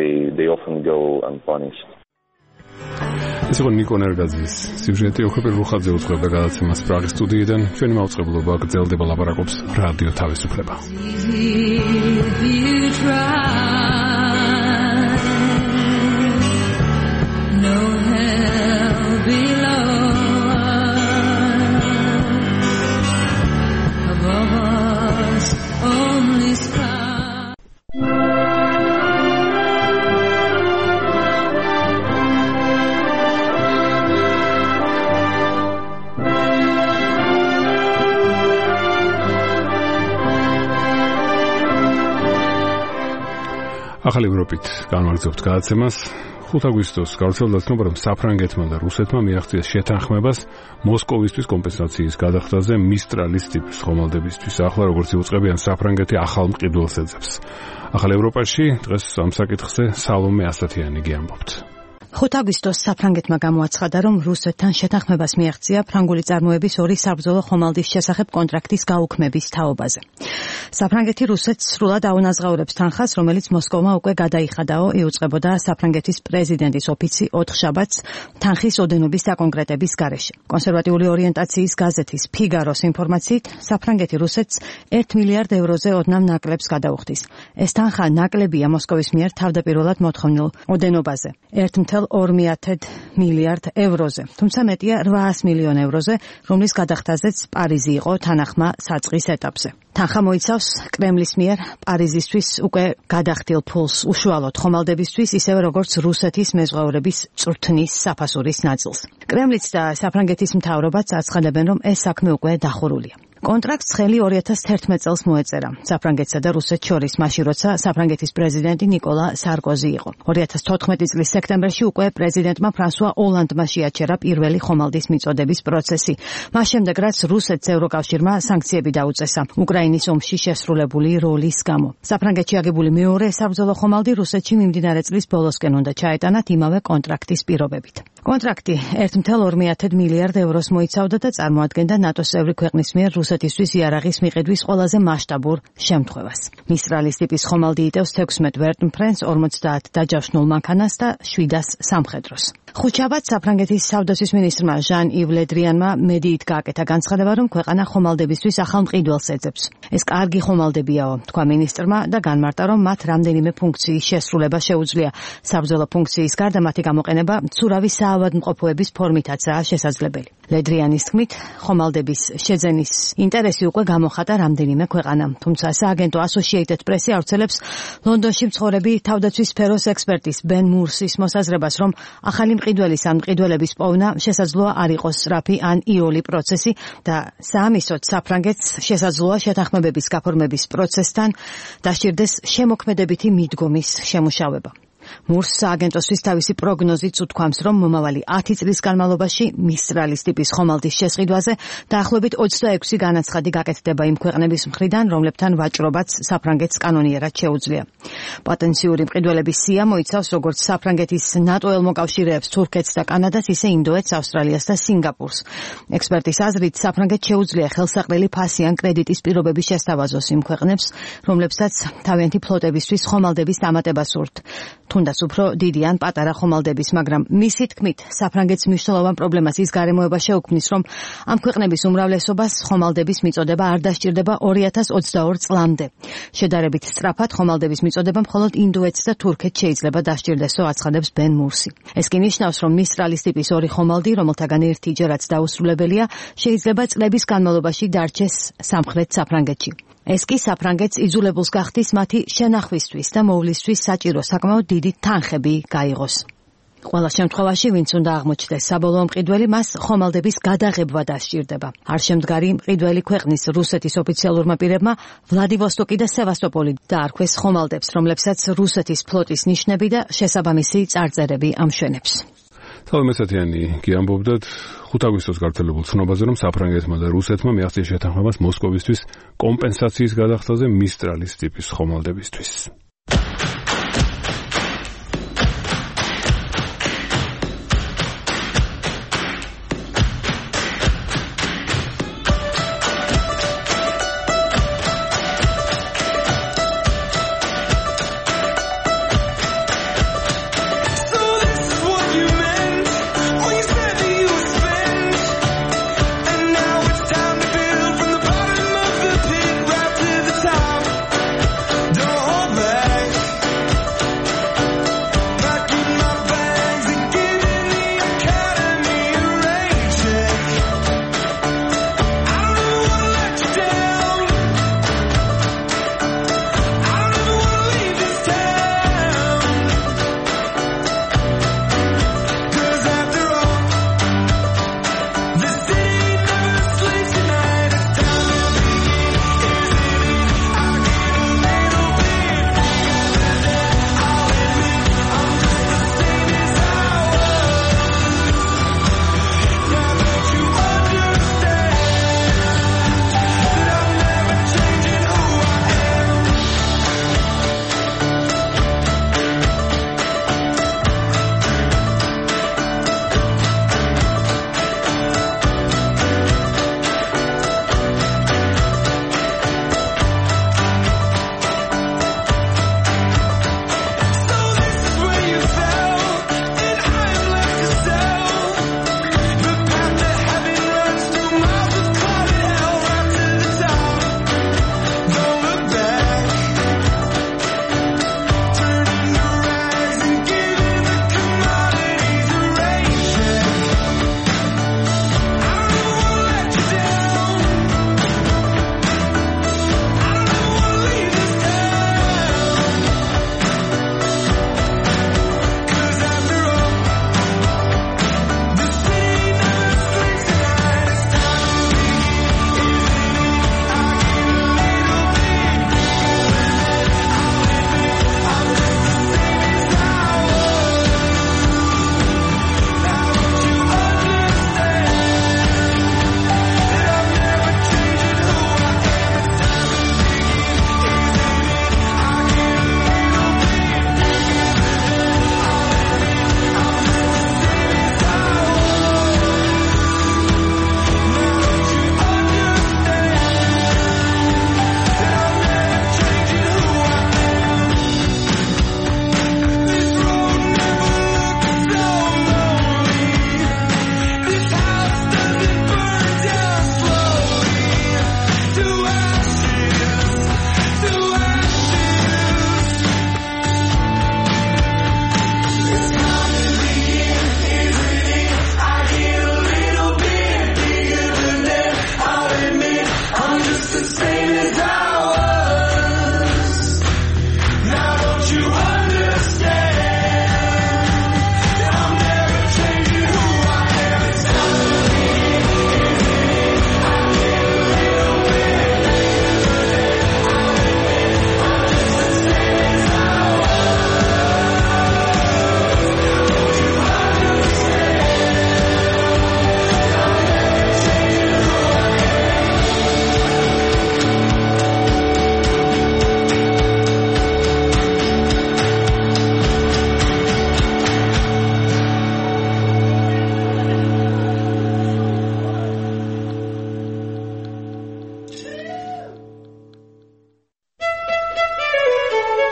ეს იყო ნიკო ნერგაძის სიუჟეტი. ოქროპირ რუხაძე უძღვება გადაცემას პრაღის სტუდიიდან. ჩვენი მაუწყებლობა გრძელდება, ლაპარაკობს რადიო თავისუფლება. ახალი ევროპით განმარჯობთ გადაცემას. 5 აგვისტოს გავრცელდა ცნობა, რომ საფრანგეთმა და რუსეთმა მიაღწიეს შეთანხმებას მოსკოვისთვის კომპენსაციის გადახდაზე მისტრალის ტიპის ხომალდებისთვის. ახლა როგორც იუწყებიან, საფრანგეთი ახალ მყიდველს ეძებს. ახალ ევროპაში დღეს ამ საკითხზე სალომე ასათიანი ამბობთ. 5 აგვისტოს საფრანგეთმა გამოაცხადა, რომ რუსეთთან შეთანხმებას მიაღწია ფრანგული წარმოების 2 საბრძოლო ხომალდის შესახებ კონტრაქტის გაუქმების თაობაზე. საფრანგეთი რუსეთს სრულად აუნაზღაურებს თანხას, რომელიც მოსკოვმა უკვე გადაიხადაო, იუწყებოდა საფრანგეთის პრეზიდენტის ოფიცი 4 შაბათს თანხის ოდენობის საკონკრეტების გარეშე. კონსერვატიული ორიენტაციის გაზეთის ფიგაროს ინფორმაციით, საფრანგეთი რუსეთს 1 მილიარდ ევროზე ოდნავ ნაკლებს გადაუხდის. ეს თანხა ნაკლებია მოსკოვის მიერ თავდაპირველად მოთხოვნილ ოდენობაზე. 1,2 2,2 მილიარდ ევროზე, თუმცა მეტია 800 მილიონ ევროზე, რომლის გადახდაზეც პარიზი იყო თანახმა საწყის ეტაპზე. თანხა მოიცავს კრემლის მიერ პარიზისთვის უკვე გადახდილ ფულს უშუალოდ ხომალდებისთვის, ისევე როგორც რუსეთის მეზღვაურების წვრთნის საფასურის ნაწილს. კრემლიც და საფრანგეთის მთავრობაც აცხადებენ, რომ ეს საქმე უკვე დახურულია. კონტრაქტს ხელი 2011 წელს მოეწერა საფრანგეთსა და რუსეთს შორის, მაშინ როცა საფრანგეთის პრეზიდენტი ნიკოლა სარკოზი იყო. 2014 წლის სექტემბერში უკვე პრეზიდენტმა ფრანსუა ოლანდმა შეაჩერა პირველი ხომალდის მიწოდების პროცესი. მას შემდეგ, რაც რუსეთს ევროკავშირმა სანქციები დაუწესა უკრაინის ომში შესრულებული როლის გამო. საფრანგეთში აგებული მეორე საბრძოლო ხომალდი რუსეთში მიმდინარე წლის ბოლოსკენ უნდა ჩაეტანათ იმავე კონტრაქტის პირობებით. კონტრაქტი 1,2 მილიარდ ევროს მოიცავდა და წარმოადგენდა ნატოს წევრი ქვეყნის მიერ რუსეთისთვის იარაღის მიყიდვის ყველაზე მასშტაბურ შემთხვევას. მისტრალის ტიპის ხომალდი იტევს 16 ვერტმფრენს, 50 დაჯავშნულ მანქანას და 700 სამხედროს. ხუთშაბათს საფრანგეთის თავდაცვის მინისტრმა ჟან-ივ ლედრიანმა მედიით გააკეთა განცხადება, რომ ქვეყანა ხომალდებისთვის ახალ მყიდველს ეძებს. ეს კარგი ხომალდებიაო, თქვა მინისტრმა და განმარტა, რომ მათ რამდენიმე ფუნქციის შესრულება შეუძლია. საბრძოლო ფუნქციის გარდა მათი გამოყენება მცურავი საავადმყოფოების ფორმითაცაა შესაძლებელი. ლედრიანის თქმით, ხომალდების შეძენის ინტერესი უკვე გამოხატა რამდენიმე ქვეყანამ, თუმცა სააგენტო Associated Press ავრცელებს ლონდონში მცხოვრები თავდაცვის სფეროს ექსპერტის ბენ მურსის მოსაზრებას, რომ ახალი მყიდველის ან მყიდველების პოვნა შესაძლოა არ იყოს სწრაფი ან იოლი პროცესი და საამისოდ საფრანგეთს შესაძლოა შეთანხმებების გაფორმების პროცესთან დასჭირდეს შემოქმედებითი მიდგომის შემუშავება. მურს სააგენტოსთვის თავისი პროგნოზით უთქვამს, რომ მომავალი 10 წლის განმავლობაში მისტრალის ტიპის ხომალდის შესყიდვაზე დაახლოებით 26 განაცხადი გაკეთდება იმ ქვეყნების მხრიდან, რომლებთან ვაჭრობაც საფრანგეთს კანონიერად შეუძლია. პოტენციური მყიდველების სია მოიცავს როგორც საფრანგეთის ნატო-ელ მოკავშირეებს თურქეთს და კანადას, ისე ინდოეთს, ავსტრალიას და სინგაპურს. ექსპერტის აზრით, საფრანგეთს შეუძლია ხელსაყრელი ფასი ან კრედიტის პირობები შესთავაზოს იმ ქვეყნებს, რომლებსაც თავიანთი ფლოტებისთვის ხომალდების დამატება სურთ. თუნდაც უფრო დიდი ან პატარა ხომალდების, მაგრამ მისი თქმით, საფრანგეთს მნიშვნელოვან პრობლემას ის გარემოება შეუქმნის, რომ ამ ქვეყნების უმრავლესობას ხომალდების მიწოდება არ დასჭირდება 2022 წლამდე. შედარებით სწრაფად ხომალდების მიწოდება მხოლოდ ინდოეთს და თურქეთს შეიძლება დასჭირდესო, აცხადებს ბენ მურსი. ეს კი ნიშნავს, რომ მისტრალის ტიპის ორი ხომალდი, რომელთაგან ერთი ჯერაც დაუსრულებელია, შეიძლება წლების განმავლობაში დარჩეს სამხრეთ საფრანგეთში. ეს კი საფრანგეთს იძულებულს გახდის მათი შენახვისთვის და მოვლისთვის საჭირო საკმაოდ დიდი თანხები გაიღოს. ყველა შემთხვევაში, ვინც უნდა აღმოჩნდეს საბოლოო მყიდველი, მას ხომალდების გადაღება დასჭირდება. არ შემდგარი მყიდველი ქვეყნის რუსეთის ოფიციალურმა პირებმა ვლადივოსტოკი და სევასტოპოლი დაარქვეს ხომალდებს, რომლებსაც რუსეთის ფლოტის ნიშნები და შესაბამისი წარწერები ამშვენებს. თავმესათიანი კი ამბობდათ 5 აგვისტოს გავრცელებულ ცნობაზე, რომ საფრანგეთმა და რუსეთმა მიაღწია შეთანხმებას მოსკოვისთვის კომპენსაციის გადახდაზე მისტრალის ტიპის ხომალდებისთვის. Don't hold back.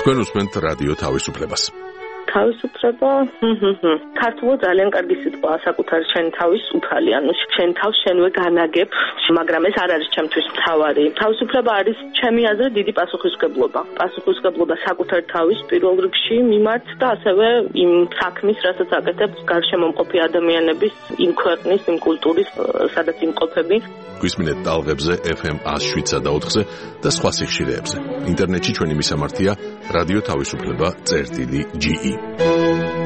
თქვენ უსმენთ რადიო თავისუფლებას. თავისუფლება ქართულად ძალიან კარგი სიტყვაა საკუთარ შენ თავის უფალი, ანუ შენ თავს შენვე განაგებ, მაგრამ ეს არ არის ჩემთვის მთავარი. თავისუფლება არის ჩემი აზრით დიდი პასუხისმგებლობა. პასუხისმგებლობა საკუთარ თავის პირველ რიგში მიმართ და ასევე იმ საქმის, რასაც აკეთებ გარშემო მყოფი ადამიანების, იმ ქვეყნის, იმ კულტურის, სადაც იმყოფები. გვისმინეთ ტალღებზე FM 107.4-ზე და სხვა სიხშირეებზე. ინტერნეტში ჩვენი მისამართია რადიო თავისუფლება.ge